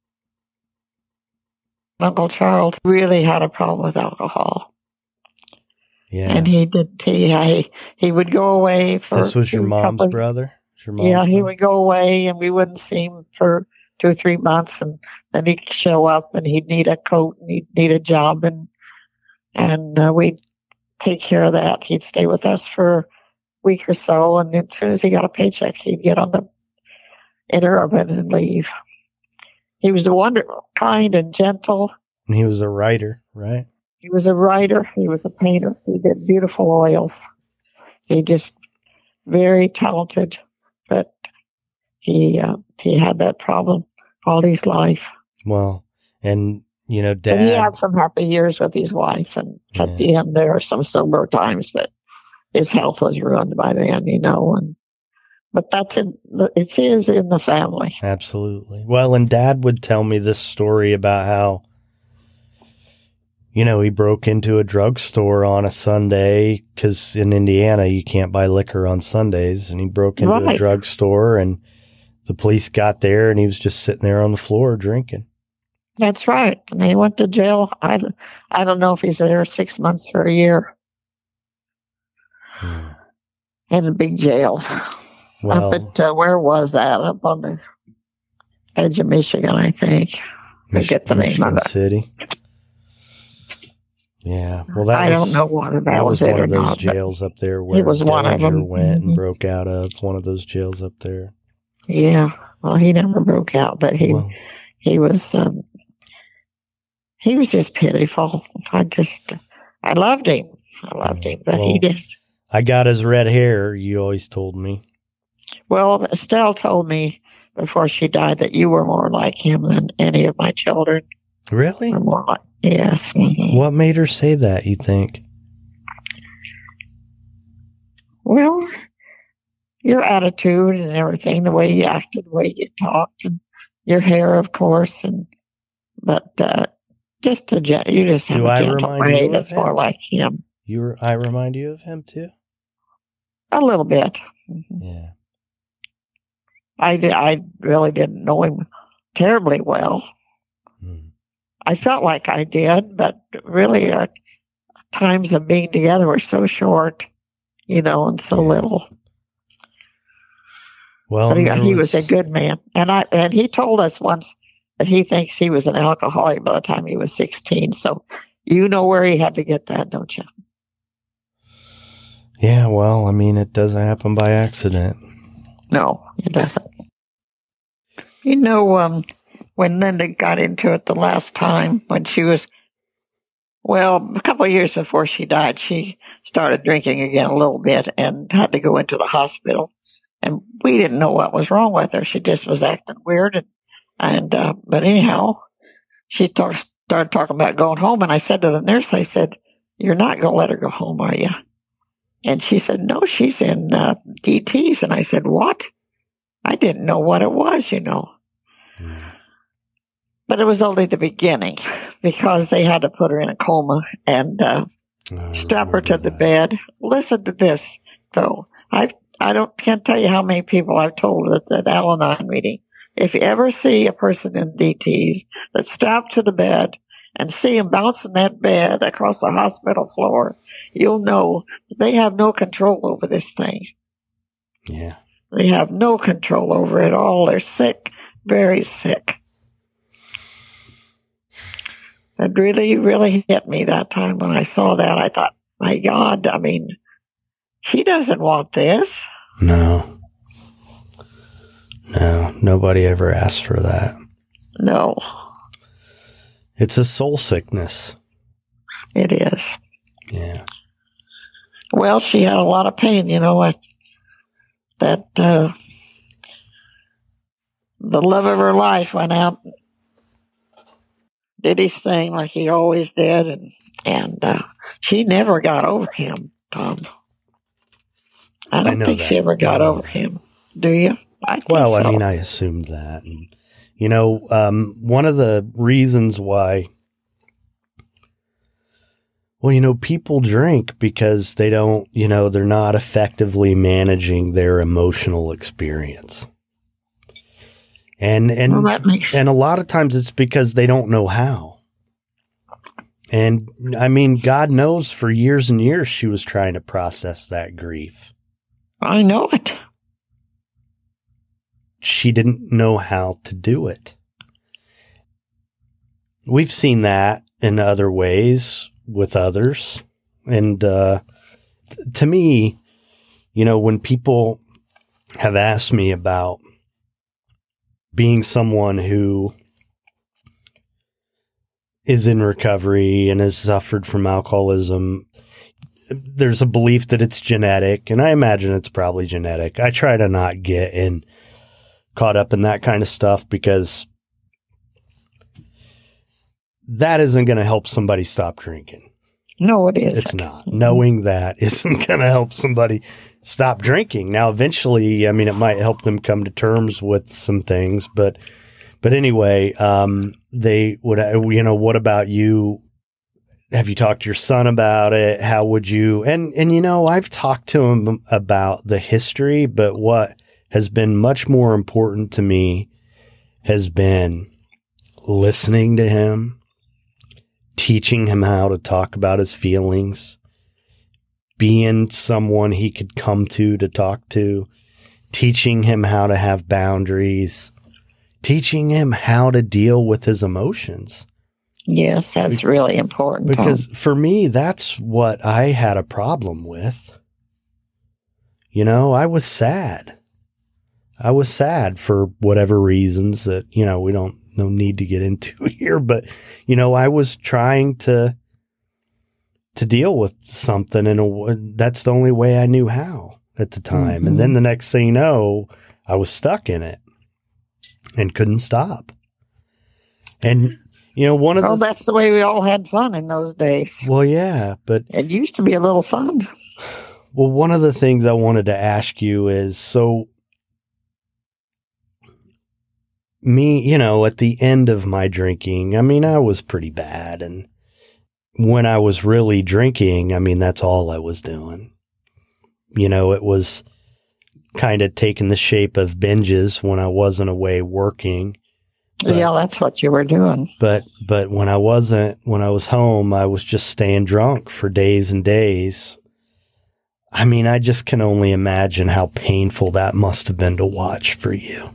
Uncle Charles really had a problem with alcohol. Yeah. And he would go away for... This was your mom's brother? He would go away and we wouldn't see him for 2 or 3 months, and then he'd show up and he'd need a coat and he'd need a job, and we'd take care of that. He'd stay with us for a week or so, and as soon as he got a paycheck, he'd get on the Interurban and leave. He was wonderful, kind and gentle. And he was a writer, right? He was a writer. He was a painter. He did beautiful oils. He just very talented, but he had that problem all his life. Well, and Dad. And he had some happy years with his wife, and at the end there were some sober times, but his health was ruined by then, but it is in the family. Absolutely. Well, and Dad would tell me this story about how, he broke into a drugstore on a Sunday, because in Indiana you can't buy liquor on Sundays, and he broke into a drugstore, and the police got there, and he was just sitting there on the floor drinking. That's right. And he went to jail. I don't know if he's there 6 months or a year. In a big jail. Well, up at, where was that? Up on the edge of Michigan, I think. I get the name of it. City. Yeah. Well, I don't know whether that was it one or of those not, jails up there where it was one of them. Went and broke out of one of those jails up there. Yeah. Well, he never broke out, but he was just pitiful. I loved him. But he just. I got his red hair, you always told me. Well, Estelle told me before she died that you were more like him than any of my children. Really? Yes. Mm-hmm. What made her say that, you think? Well, your attitude and everything, the way you acted, the way you talked, and your hair, of course, but you just have a gentle way that's more like him. I remind you of him too? A little bit. Mm-hmm. Yeah. I really didn't know him terribly well. I felt like I did, but really our times of being together were so short, and so little. Well, but he was a good man. And he told us once that he thinks he was an alcoholic by the time he was 16. So you know where he had to get that, don't you? Yeah, well, it doesn't happen by accident. No, it doesn't. When Linda got into it the last time, when she was, a couple of years before she died, she started drinking again a little bit and had to go into the hospital. And we didn't know what was wrong with her. She just was acting weird. But anyhow, she started talking about going home. And I said to the nurse, "You're not going to let her go home, are you?" And she said, "No, she's in DTs." And I said, "What?" I didn't know what it was, But it was only the beginning, because they had to put her in a coma and strap her to the bed. Listen to this, though. Can't tell you how many people I've told at that Al-Anon meeting. If you ever see a person in DTs that's strapped to the bed and see him bouncing that bed across the hospital floor, you'll know that they have no control over this thing. Yeah. They have no control over it all. They're sick, very sick. It really, really hit me that time when I saw that. I thought, my God, she doesn't want this. No, nobody ever asked for that. No. It's a soul sickness. It is. Yeah. Well, she had a lot of pain, the love of her life went out, did his thing like he always did, and she never got over him, Tom. I don't think she ever got over him. Do you? I think so. I assumed that. And, one of the reasons why, Well, people drink because they don't, they're not effectively managing their emotional experience. And a lot of times it's because they don't know how. And I mean, God knows for years and years she was trying to process that grief. I know it. She didn't know how to do it. We've seen that in other ways with others. And to me, when people have asked me about being someone who is in recovery and has suffered from alcoholism, there's a belief that it's genetic, and I imagine it's probably genetic. I try to not get caught up in that kind of stuff because that isn't going to help somebody stop drinking. No, it isn't. It's not. Knowing that isn't going to help somebody stop drinking. Now, eventually, it might help them come to terms with some things, but anyway, they would, what about you? Have you talked to your son about it? How would you, and I've talked to him about the history, but what has been much more important to me has been listening to him, teaching him how to talk about his feelings, being someone he could come to talk to, teaching him how to have boundaries, teaching him how to deal with his emotions. Yes, that's really important. Because for me, that's what I had a problem with. I was sad. I was sad for whatever reasons that, no need to get into here, but, I was trying to deal with something, and that's the only way I knew how at the time. Mm-hmm. And then the next thing you know, I was stuck in it and couldn't stop. And, that's the way we all had fun in those days. Well, yeah, but it used to be a little fun. Well, one of the things I wanted to ask you is, so me, at the end of my drinking, I was pretty bad. And when I was really drinking, that's all I was doing. It was kind of taking the shape of binges when I wasn't away working. Yeah, that's what you were doing. But when I was home, I was just staying drunk for days and days. I just can only imagine how painful that must have been to watch for you.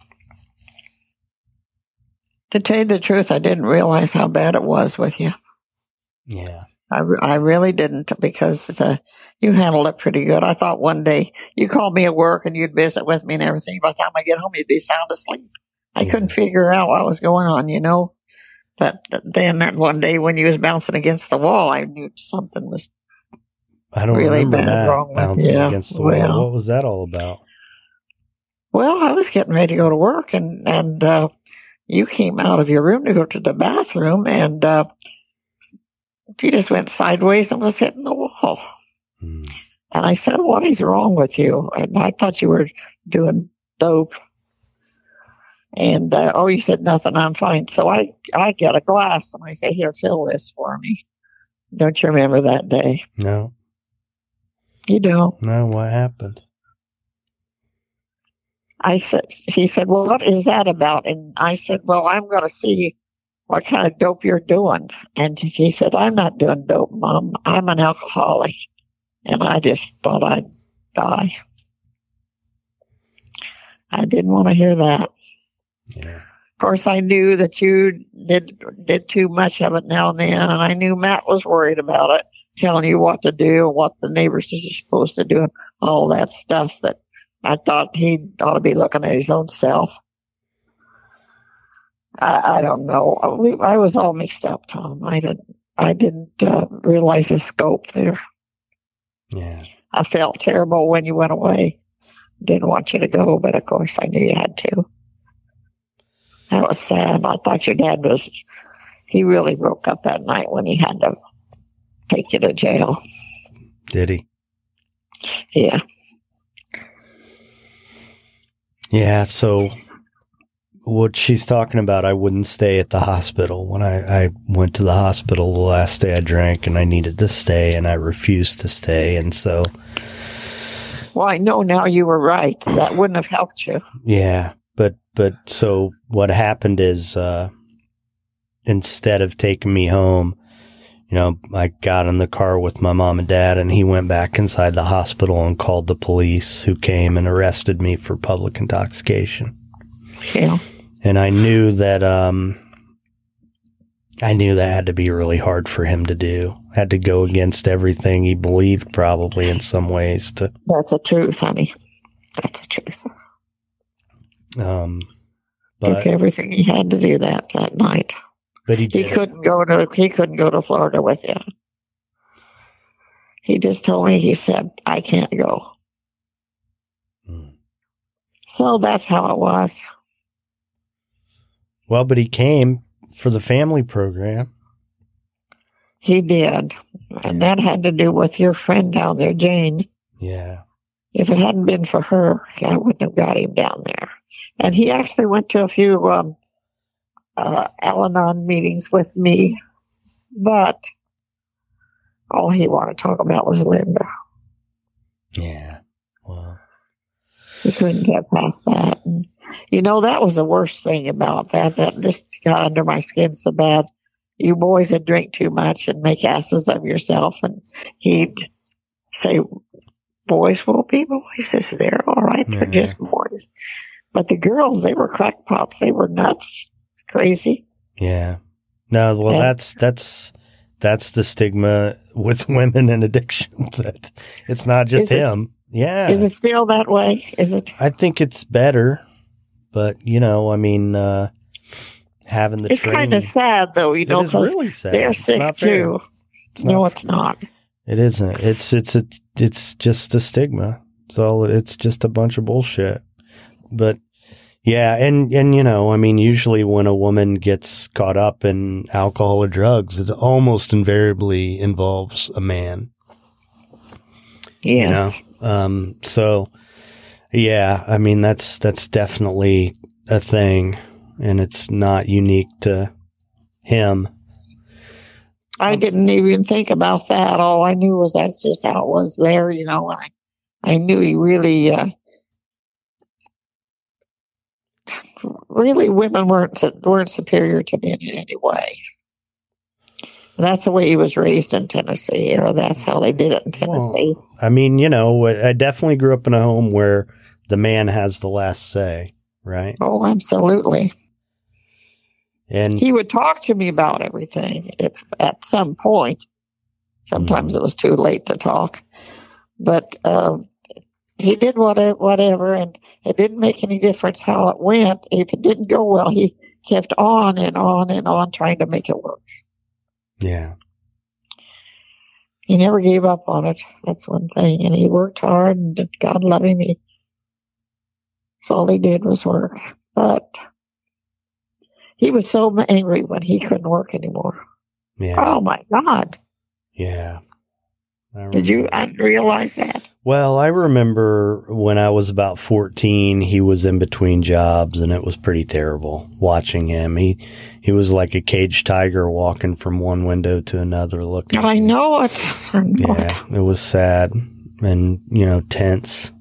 To tell you the truth, I didn't realize how bad it was with you. Yeah. I really didn't, because you handled it pretty good. I thought one day you called me at work and you'd visit with me and everything. By the time I get home, you'd be sound asleep. I couldn't figure out what was going on, But then that one day when you was bouncing against the wall, I knew something was really bad wrong with you. Against the wall. What was that all about? Well, I was getting ready to go to work, and you came out of your room to go to the bathroom, and you just went sideways and was hitting the wall. Hmm. And I said, "What is wrong with you?" And I thought you were doing dope. And, you said, "Nothing, I'm fine." So I get a glass and I say, "Here, fill this for me." Don't you remember that day? No. You don't? No, what happened? He said, "Well, what is that about?" And I said, "Well, I'm going to see what kind of dope you're doing." And he said, "I'm not doing dope, Mom. I'm an alcoholic." And I just thought I'd die. I didn't want to hear that. Yeah. Of course, I knew that you did too much of it now and then, and I knew Matt was worried about it, telling you what to do and what the neighbors are supposed to do and all that stuff. But I thought he ought to be looking at his own self. I don't know. I was all mixed up, Tom. I didn't realize the scope there. Yeah. I felt terrible when you went away. Didn't want you to go, but of course I knew you had to. That was sad. I thought your dad he really broke up that night when he had to take you to jail. Did he? Yeah. Yeah. So what she's talking about, I wouldn't stay at the hospital. When I went to the hospital the last day I drank and I needed to stay and I refused to stay. And so. Well, I know now you were right. That wouldn't have helped you. Yeah. But so what happened is, instead of taking me home, I got in the car with my mom and dad, and he went back inside the hospital and called the police, who came and arrested me for public intoxication. Yeah. And I knew that had to be really hard for him to do. Had to go against everything he believed, probably in some ways. That's the truth, honey. That's the truth. But took everything he had to do that night. But he couldn't go to Florida with you. He just told me, he said, I can't go. So that's how it was. Well, but he came for the family program. He did. And that had to do with your friend down there, Jane. Yeah. If it hadn't been for her, I wouldn't have got him down there. And he actually went to a few Al-Anon meetings with me. But all he wanted to talk about was Linda. Yeah. Well, he couldn't get past that. And, that was the worst thing about that. That just got under my skin so bad. You boys would drink too much and make asses of yourself. And he'd say, boys will be boys. They're all right. They're just boys. But the girls, they were crackpots. They were nuts. Crazy. Yeah. No, well, that's the stigma with women and addictions. That it's not just him. Yeah. Is it still that way? Is it? I think it's better, but having the it's kind of sad though, it's really sad. They're sick too. No, it's not. It isn't. It's just a stigma. It's just a bunch of bullshit. But yeah, and usually when a woman gets caught up in alcohol or drugs, it almost invariably involves a man. Yes. So yeah, that's definitely a thing, and it's not unique to him. I didn't even think about that. All I knew was that's just how it was there, and I knew he really women weren't superior to men in any way. That's the way he was raised in Tennessee, or that's how they did it in Tennessee. Well, I definitely grew up in a home where the man has the last say, right? Oh, absolutely. And he would talk to me about everything if at some point. Sometimes it was too late to talk. But he did whatever, and it didn't make any difference how it went. If it didn't go well, he kept on and on and on trying to make it work. Yeah. He never gave up on it. That's one thing. And he worked hard, and God love him. That's all he did was work. But he was so angry when he couldn't work anymore. Yeah. Oh, my God. Yeah. Did you realize that? Well, I remember when I was about 14, he was in between jobs, and it was pretty terrible watching him. He was like a caged tiger walking from one window to another looking. I know it. It was sad and, tense.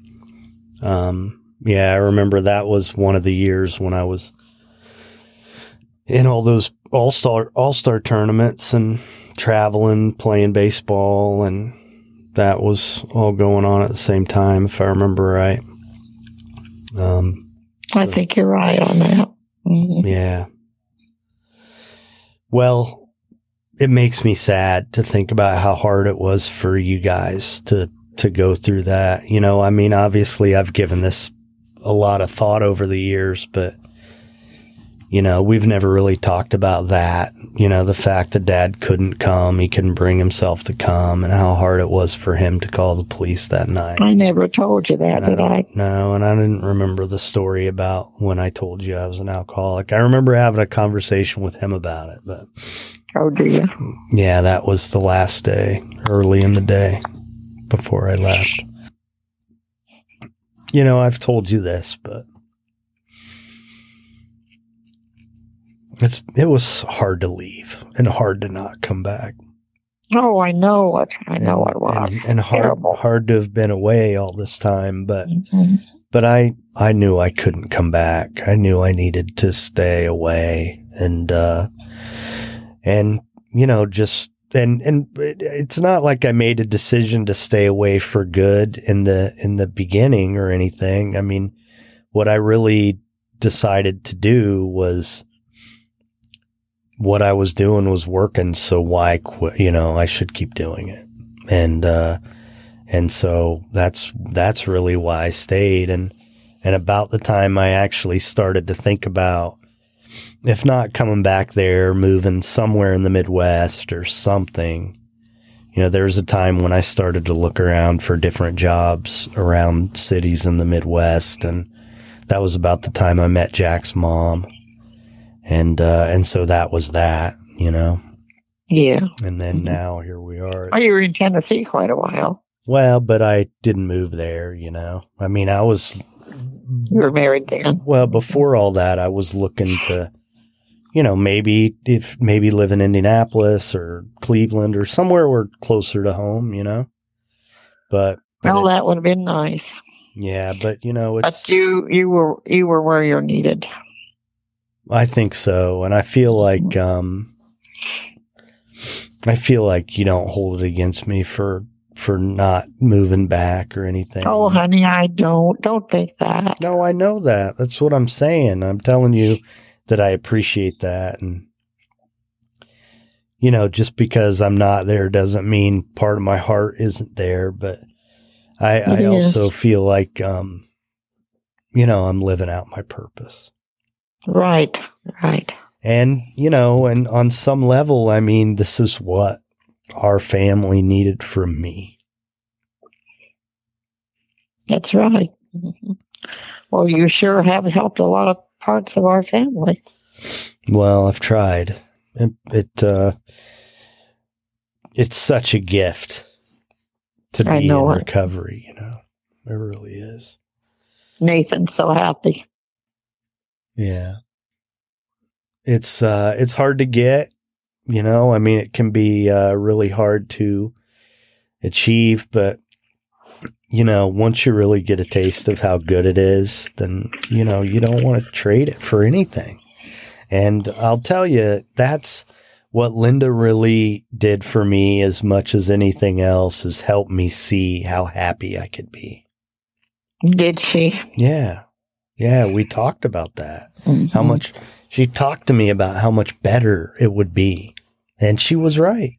I remember that was one of the years when I was in all those all-star tournaments and traveling, playing baseball, and that was all going on at the same time, if I remember right. I think you're right on that. Mm-hmm. Yeah. Well, it makes me sad to think about how hard it was for you guys to go through that. Obviously I've given this a lot of thought over the years, but we've never really talked about that. The fact that Dad couldn't come, he couldn't bring himself to come, and how hard it was for him to call the police that night. I never told you that, did I? No, and I didn't remember the story about when I told you I was an alcoholic. I remember having a conversation with him about it, but... Oh, do you? Yeah, that was the last day, early in the day, before I left. I've told you this, but... it was hard to leave and hard to not come back. Oh, I know it was. And hard to have been away all this time, but I knew I couldn't come back. I knew I needed to stay away and it's not like I made a decision to stay away for good in the beginning or anything. I mean, what I really decided to do was what I was doing was working. So why quit? I should keep doing it. And so that's really why I stayed. And about the time I actually started to think about, if not coming back there, moving somewhere in the Midwest or something, there was a time when I started to look around for different jobs around cities in the Midwest. And that was about the time I met Jack's mom. And so that was that, Yeah. And then now here we are. Oh, you were in Tennessee quite a while. Well, but I didn't move there, I mean, you were married then. Well, before all that, I was looking to, maybe live in Indianapolis or Cleveland or somewhere where closer to home, But that would have been nice. Yeah, but it's. But you were where you're needed. I think so, and I feel like you don't hold it against me for not moving back or anything. Oh, honey, I don't think that. No, I know that. That's what I'm saying. I'm telling you that I appreciate that, and just because I'm not there doesn't mean part of my heart isn't there. But I also feel like I'm living out my purpose. Right. And, and on some level, I mean, this is what our family needed from me. That's right. Mm-hmm. Well, you sure have helped a lot of parts of our family. Well, I've tried. It's such a gift to be in recovery, It really is. Nathan's so happy. Yeah. It's hard to get, I mean, it can be really hard to achieve, but, once you really get a taste of how good it is, then, you don't want to trade it for anything. And I'll tell you, that's what Linda really did for me as much as anything else, is help me see how happy I could be. Did she? Yeah. Yeah, we talked about that. Mm-hmm. She talked to me about how much better it would be. And she was right.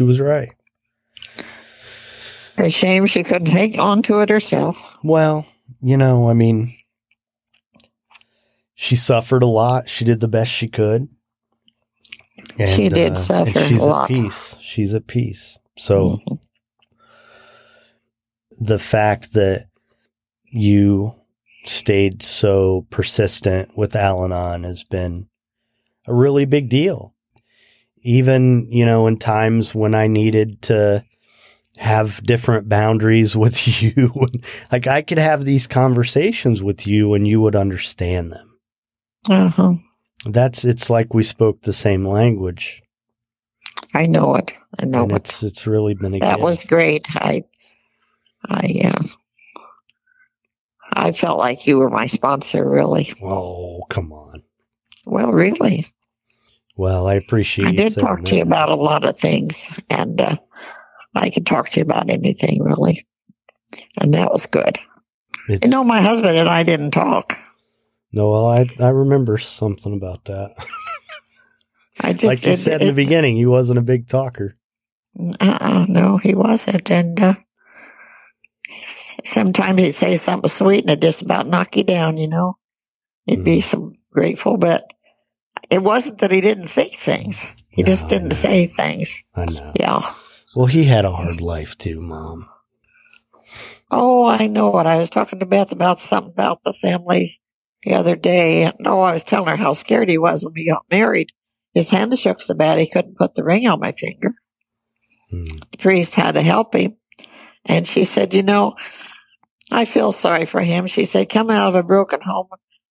It's a shame she couldn't hang on to it herself. Well, I mean, she suffered a lot. She did the best she could. And, she did suffer and she's a lot. She's at peace. So the fact that you stayed so persistent with Al-Anon has been a really big deal. Even, in times when I needed to have different boundaries with you, like I could have these conversations with you and you would understand them. Uh-huh. It's like we spoke the same language. I know it. It's really been a that gift. Was great. I felt like you were my sponsor, really. Oh, come on. Well, really. Well, I appreciate. I did talk to you about a lot of things, and I could talk to you about anything, really, and that was good. My husband and I didn't talk. No, well, I remember something about that. Like you said in the beginning, he wasn't a big talker. No, he wasn't. And sometimes he'd say something sweet and it'd just about knock you down, He'd be so grateful, but it wasn't that he didn't think things. He just didn't say things. I know. Yeah. Well, he had a hard life too, Mom. Oh, I know it. I was talking to Beth about something about the family the other day. And I was telling her how scared he was when we got married. His hand shook so bad he couldn't put the ring on my finger. The priest had to help him. And she said, I feel sorry for him. She said, coming out of a broken home,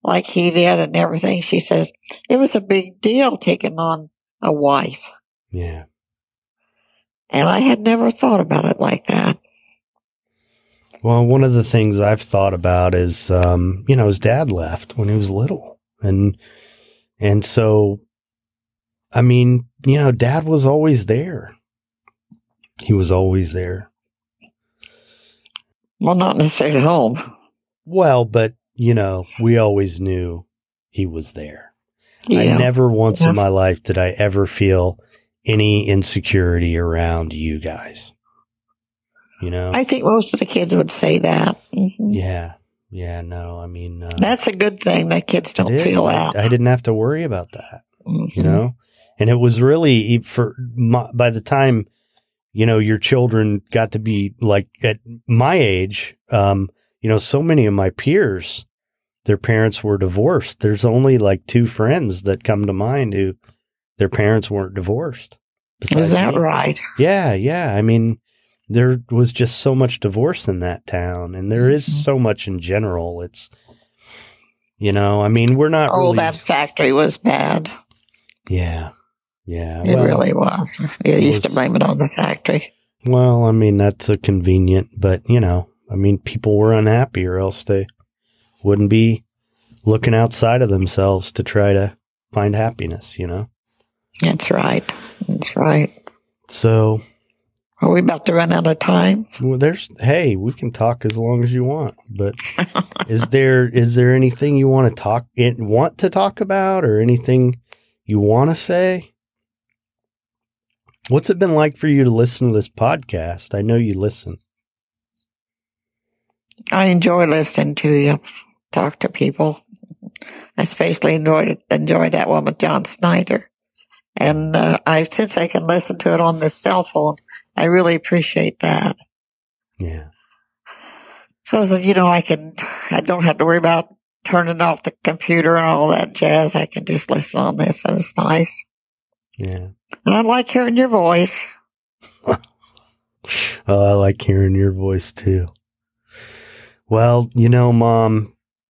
like he did and everything. She says, it was a big deal taking on a wife. Yeah. And I had never thought about it like that. Well, one of the things I've thought about is, his dad left when he was little. And so, I mean, Dad was always there. He was always there. Well, not necessarily home. Well, but, we always knew he was there. Yeah. I never once in my life did I ever feel any insecurity around you guys. I think most of the kids would say that. Mm-hmm. Yeah. Yeah. No, I mean, that's a good thing that kids don't feel that. I didn't have to worry about that, and it was really by the time, your children got to be like at my age, so many of my peers, their parents were divorced. There's only like 2 friends that come to mind who their parents weren't divorced. Is that right? Yeah. Yeah. I mean, there was just so much divorce in that town, and there is so much in general. It's, I mean, we're not. Oh, that factory was bad. Yeah. Yeah. It really was. You used to blame it on the factory. Well, I mean, that's a convenient, but, people were unhappy, or else they wouldn't be looking outside of themselves to try to find happiness, That's right. That's right. So. Are we about to run out of time? Well, we can talk as long as you want, but is there anything you want to talk about, or anything you want to say? What's it been like for you to listen to this podcast? I know you listen. I enjoy listening to you talk to people. I especially enjoyed that one with John Snyder. And since I can listen to it on this cell phone, I really appreciate that. Yeah. So, I don't have to worry about turning off the computer and all that jazz. I can just listen on this, and it's nice. Yeah. And I like hearing your voice. Oh, I like hearing your voice too. Well, Mom,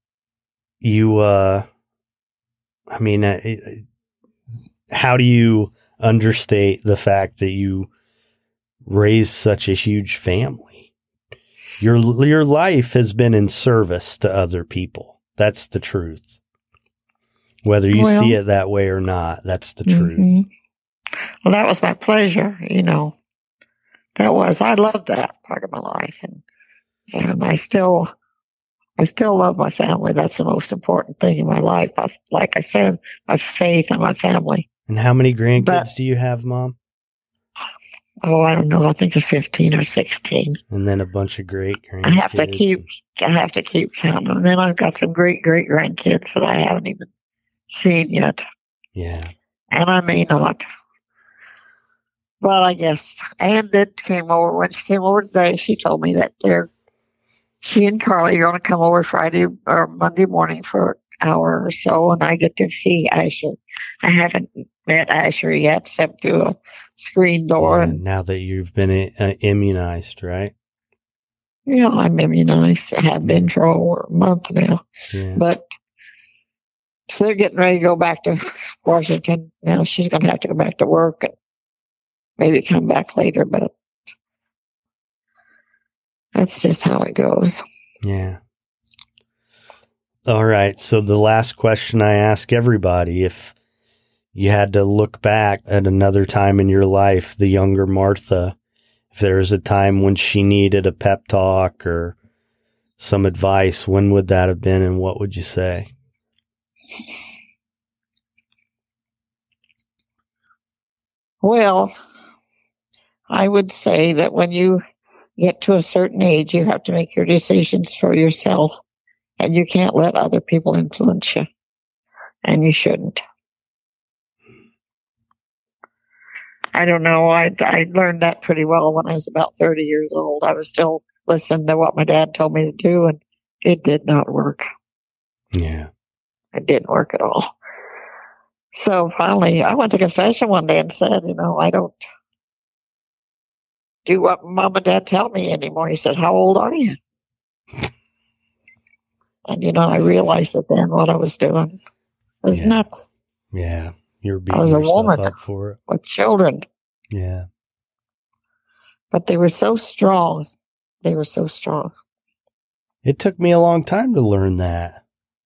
how do you understate the fact that you raised such a huge family? Your life has been in service to other people. That's the truth. Whether you see it that way or not, that's the truth. Well, that was my pleasure. I loved that part of my life, and I still love my family. That's the most important thing in my life. Like I said, my faith and my family. And how many grandkids do you have, Mom? Oh, I don't know. I think it's 15 or 16. And then a bunch of great grandkids. I have to keep counting. And then I've got some great grandkids that I haven't even seen yet. Yeah. And I may not. But I guess Ann came over. When she came over today, she told me that she and Carly are going to come over Friday or Monday morning for an hour or so, and I get to see Asher. I haven't met Asher yet, except through a screen door. Yeah, and now that you've been immunized, right? Yeah, I'm immunized. I have been for over a month now. Yeah. But so they're getting ready to go back to Washington. Now she's going to have to go back to work and maybe come back later, but that's just how it goes. Yeah. All right. So the last question I ask everybody, if you had to look back at another time in your life, the younger Martha, if there was a time when she needed a pep talk or some advice, when would that have been, and what would you say? Well, I would say that when you get to a certain age, you have to make your decisions for yourself, and you can't let other people influence you, and you shouldn't. I don't know. I learned that pretty well when I was about 30 years old. I was still listening to what my dad told me to do, and it did not work. Yeah. It didn't work at all. So finally, I went to confession one day and said, I don't do what Mom and Dad tell me anymore. He said, "How old are you?" And, I realized it then what I was doing. It was nuts. Yeah. You're I beating was a yourself woman up for it. with children. Yeah. But they were so strong. They were so strong. It took me a long time to learn that.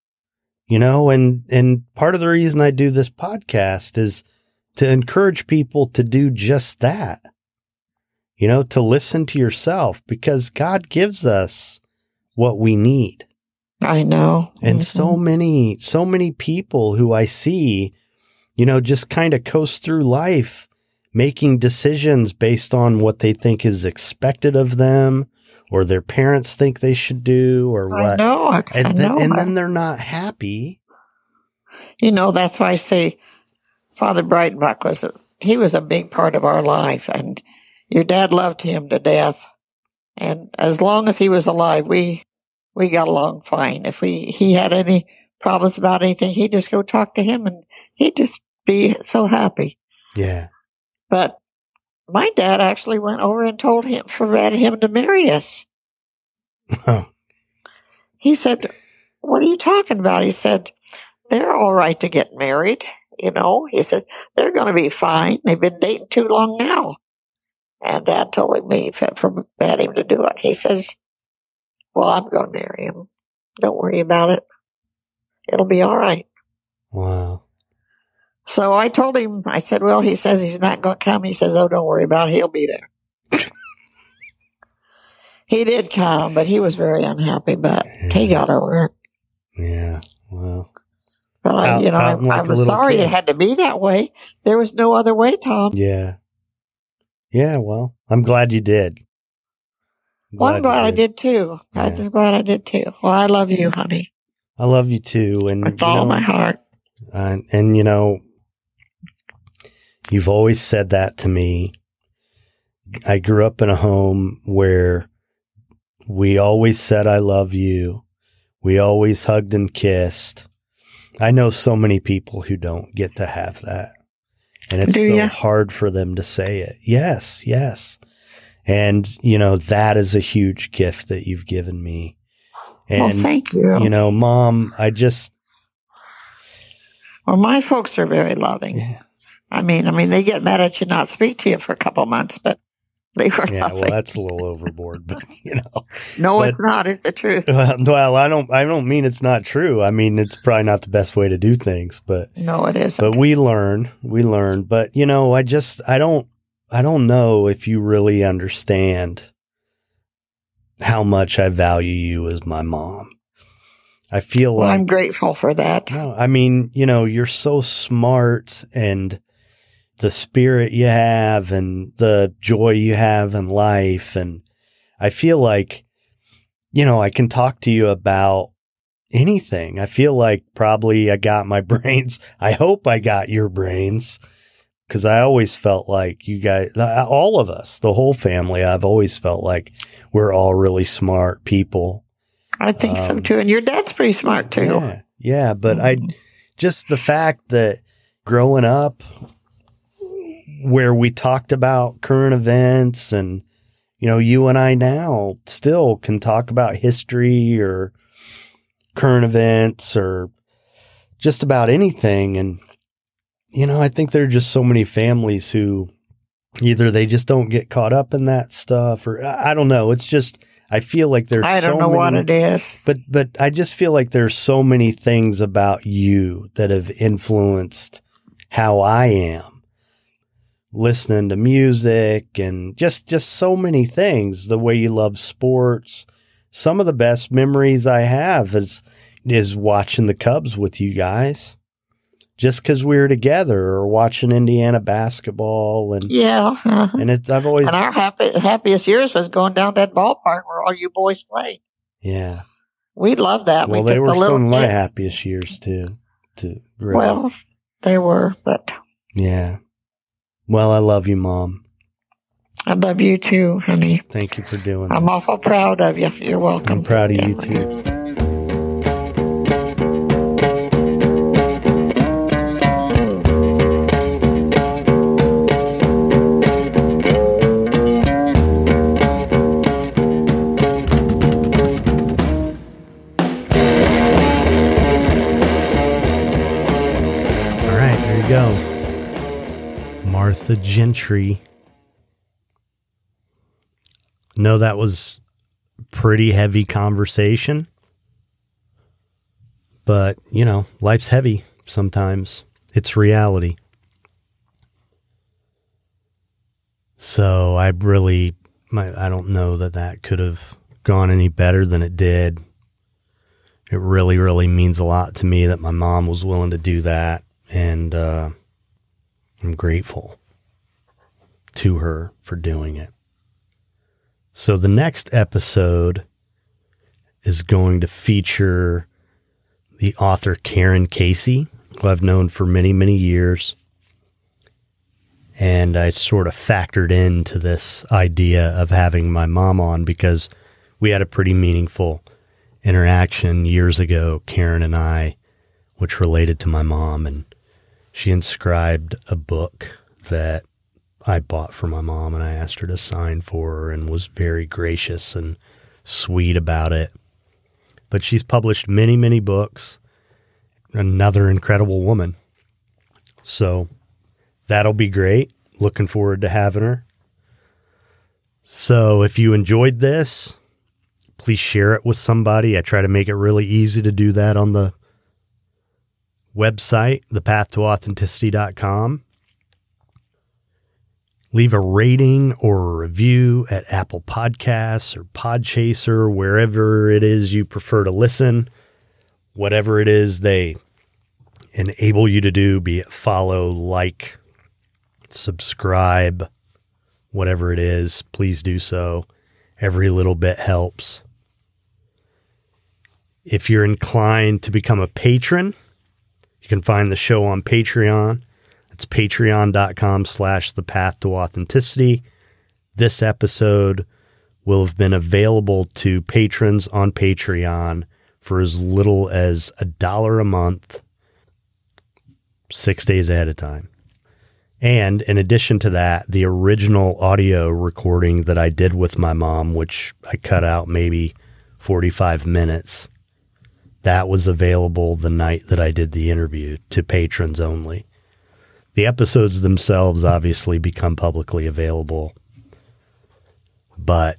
And part of the reason I do this podcast is to encourage people to do just that. To listen to yourself, because God gives us what we need. I know. And so many people who I see, just kind of coast through life making decisions based on what they think is expected of them, or their parents think they should do, or what. I know. And then they're not happy. That's why I say Father Breitenbach was a big part of our life, and your dad loved him to death. And as long as he was alive, we got along fine. If he had any problems about anything, he'd just go talk to him, and he'd just be so happy. Yeah. But my dad actually went over and forbade him to marry us. Oh. He said, "What are you talking about?" He said, "They're all right to get married. He said, "They're going to be fine. They've been dating too long now." And Dad told me forbade him to do it. He says, "Well, I'm going to marry him. Don't worry about it. It'll be all right." Wow. So I told him, I said, "Well, he says he's not going to come." He says, "Oh, don't worry about it. He'll be there." He did come, but he was very unhappy, but he got over it. Yeah. Well. But I was sorry it had to be that way. There was no other way, Tom. Yeah. Yeah, well, I'm glad you did. I'm glad I did too. Yeah. I'm glad I did too. Well, I love you, honey. I love you too. And with all my heart. And you've always said that to me. I grew up in a home where we always said, "I love you." We always hugged and kissed. I know so many people who don't get to have that. And it's hard for them to say it. Yes, yes. And, that is a huge gift that you've given me. And, well, thank you. Mom, Well, my folks are very loving. Yeah. I mean, they get mad at you not speak to you for a couple months, but they were loving. Yeah, well, that's a little overboard, but No, it's not. It's the truth. Well, I don't mean it's not true. I mean, it's probably not the best way to do things, but no, it isn't. But we learn, but I don't know if you really understand how much I value you as my mom. I feel like I'm grateful for that. No, I mean, you're so smart, and the spirit you have and the joy you have in life. And I feel like, I can talk to you about anything. I feel like probably I got my brains. I hope I got your brains, because I always felt like you guys, all of us, the whole family, I've always felt like we're all really smart people. I think so too. And your dad's pretty smart too. Yeah. But just the fact that growing up, where we talked about current events, and, you and I now still can talk about history or current events or just about anything. And, I think there are just so many families who either they just don't get caught up in that stuff, or I don't know. It's just, I feel like there's I don't know what it is. But I just feel like there's so many things about you that have influenced how I am. Listening to music and just so many things, the way you love sports. Some of the best memories I have is watching the Cubs with you guys, just because we were together, or watching Indiana basketball. And and I've always, and our happiest years was going down that ballpark where all you boys played. Yeah. We loved that. Well, they were some of my happiest years too. Well, they were, but yeah. Well, I love you, Mom. I love you too, honey. Thank you for doing that. I'm awful proud of you. You're welcome. I'm proud of you too. go. Martha Gentry. No, that was pretty heavy conversation. But, you know, life's heavy sometimes. It's reality. So I don't know that could have gone any better than it did. It really, really means a lot to me that my mom was willing to do that. And I'm grateful to her for doing it. So the next episode is going to feature the author Karen Casey, who I've known for many, many years. And I sort of factored into this idea of having my mom on because we had a pretty meaningful interaction years ago, Karen and I, which related to my mom. And she inscribed a book that I bought for my mom, and I asked her to sign for her and was very gracious and sweet about it. But she's published many, many books. Another incredible woman. So that'll be great. Looking forward to having her. So if you enjoyed this, please share it with somebody. I try to make it really easy to do that on the website, thepathtooauthenticity.com. Leave a rating or a review at Apple Podcasts or Podchaser, wherever it is you prefer to listen. Whatever it is they enable you to do, be it follow, like, subscribe, whatever it is, please do so. Every little bit helps. If you're inclined to become a patron, you can find the show on Patreon. It's patreon.com/thepathtooauthenticity. This episode will have been available to patrons on Patreon for as little as $1 a month, 6 days ahead of time. And in addition to that, the original audio recording that I did with my mom, which I cut out maybe 45 minutes, that was available the night that I did the interview to patrons only. The episodes themselves obviously become publicly available, but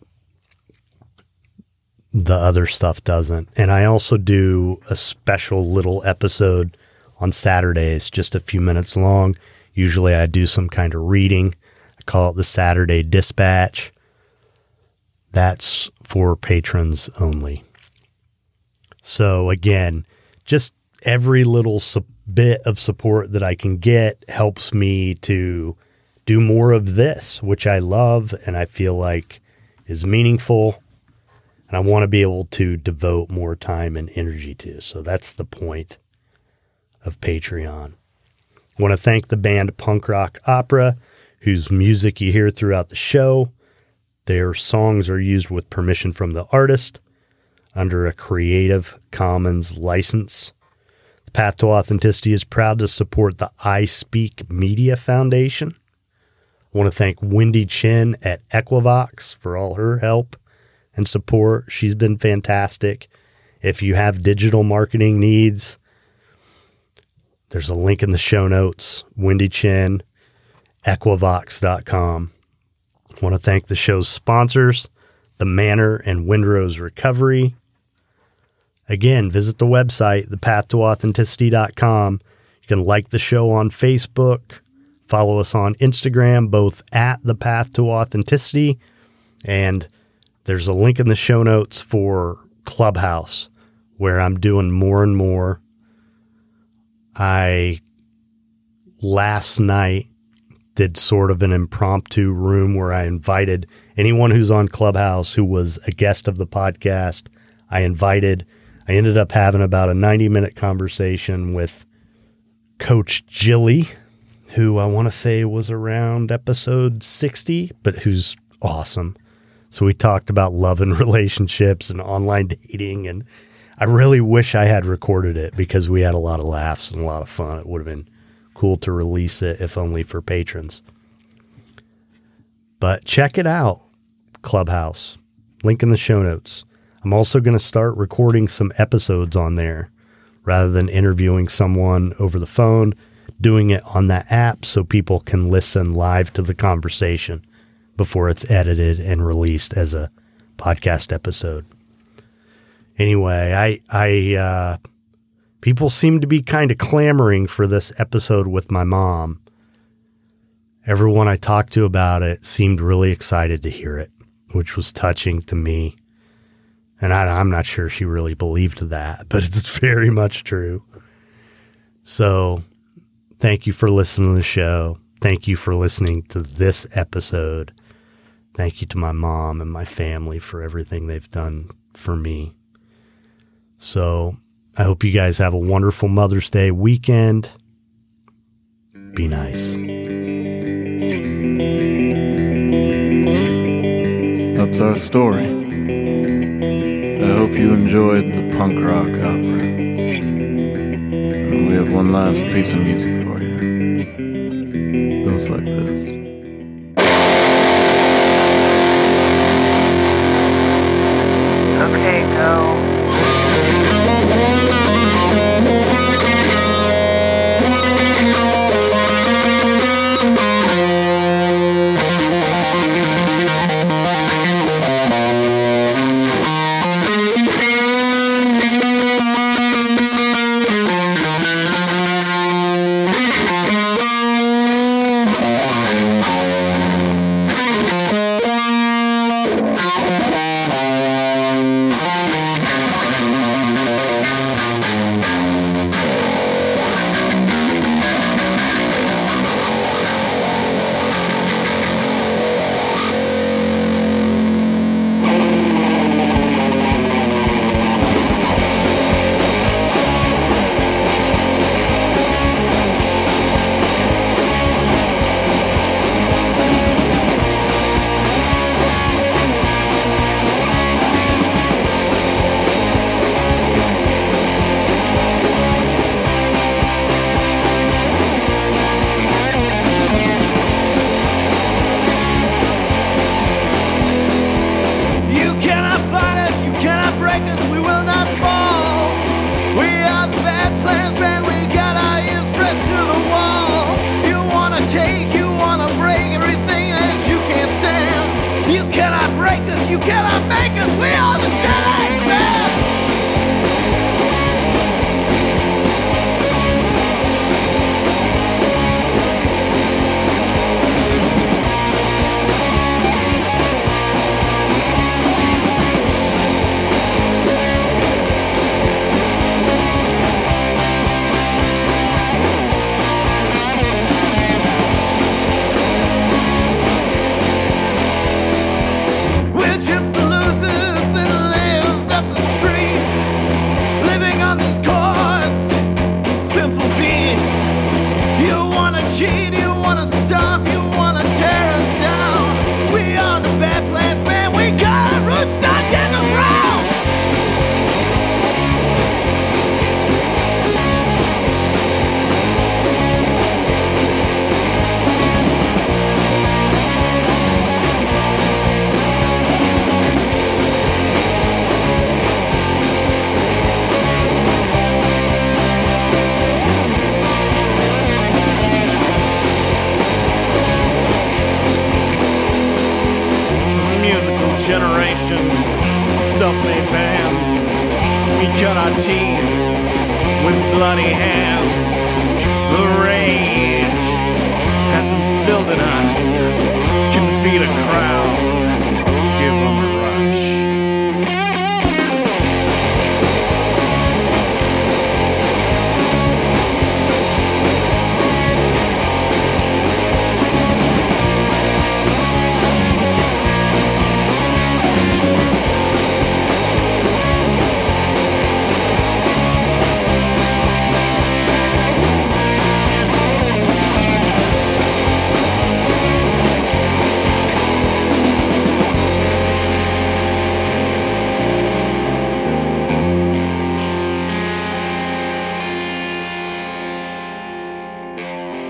the other stuff doesn't. And I also do a special little episode on Saturdays, just a few minutes long. Usually I do some kind of reading. I call it the Saturday Dispatch. That's for patrons only. So again, just every little bit of support that I can get helps me to do more of this, which I love and I feel like is meaningful. And I want to be able to devote more time and energy to. So that's the point of Patreon. I want to thank the band Punk Rock Opera, whose music you hear throughout the show. Their songs are used with permission from the artist under a Creative Commons license. The Path to Authenticity is proud to support the I Speak Media Foundation. I want to thank Wendy Chin at Equivox for all her help and support. She's been fantastic. If you have digital marketing needs, there's a link in the show notes. Wendy Chin, Equivox.com. I want to thank the show's sponsors, The Manor and Windrose Recovery. Again, visit the website, thepathtooauthenticity.com. You can like the show on Facebook. Follow us on Instagram, both at The Path to Authenticity. And there's a link in the show notes for Clubhouse, where I'm doing more and more. Last night did sort of an impromptu room where I invited anyone who's on Clubhouse who was a guest of the podcast. I ended up having about a 90-minute conversation with Coach Jilly, who I want to say was around episode 60, but who's awesome. So we talked about love and relationships and online dating, and I really wish I had recorded it because we had a lot of laughs and a lot of fun. It would have been cool to release it, if only for patrons. But check it out, Clubhouse. Link in the show notes. I'm also going to start recording some episodes on there rather than interviewing someone over the phone, doing it on that app so people can listen live to the conversation before it's edited and released as a podcast episode. Anyway, people seem to be kind of clamoring for this episode with my mom. Everyone I talked to about it seemed really excited to hear it, which was touching to me. And I'm not sure she really believed that, but it's very much true. So thank you for listening to the show. Thank you for listening to this episode. Thank you to my mom and my family for everything they've done for me. So I hope you guys have a wonderful Mother's Day weekend. Be nice. That's our story. I hope you enjoyed the punk rock opera. And we have one last piece of music for you. It goes like this. Okay, go. You cannot make us. We are the Jedi Man. Generation, self-made bands. We cut our teeth with bloody hands. The rage has instilled in us. Can feed a crowd, give them a rush.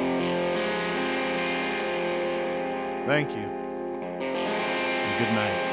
Thank you. Good night.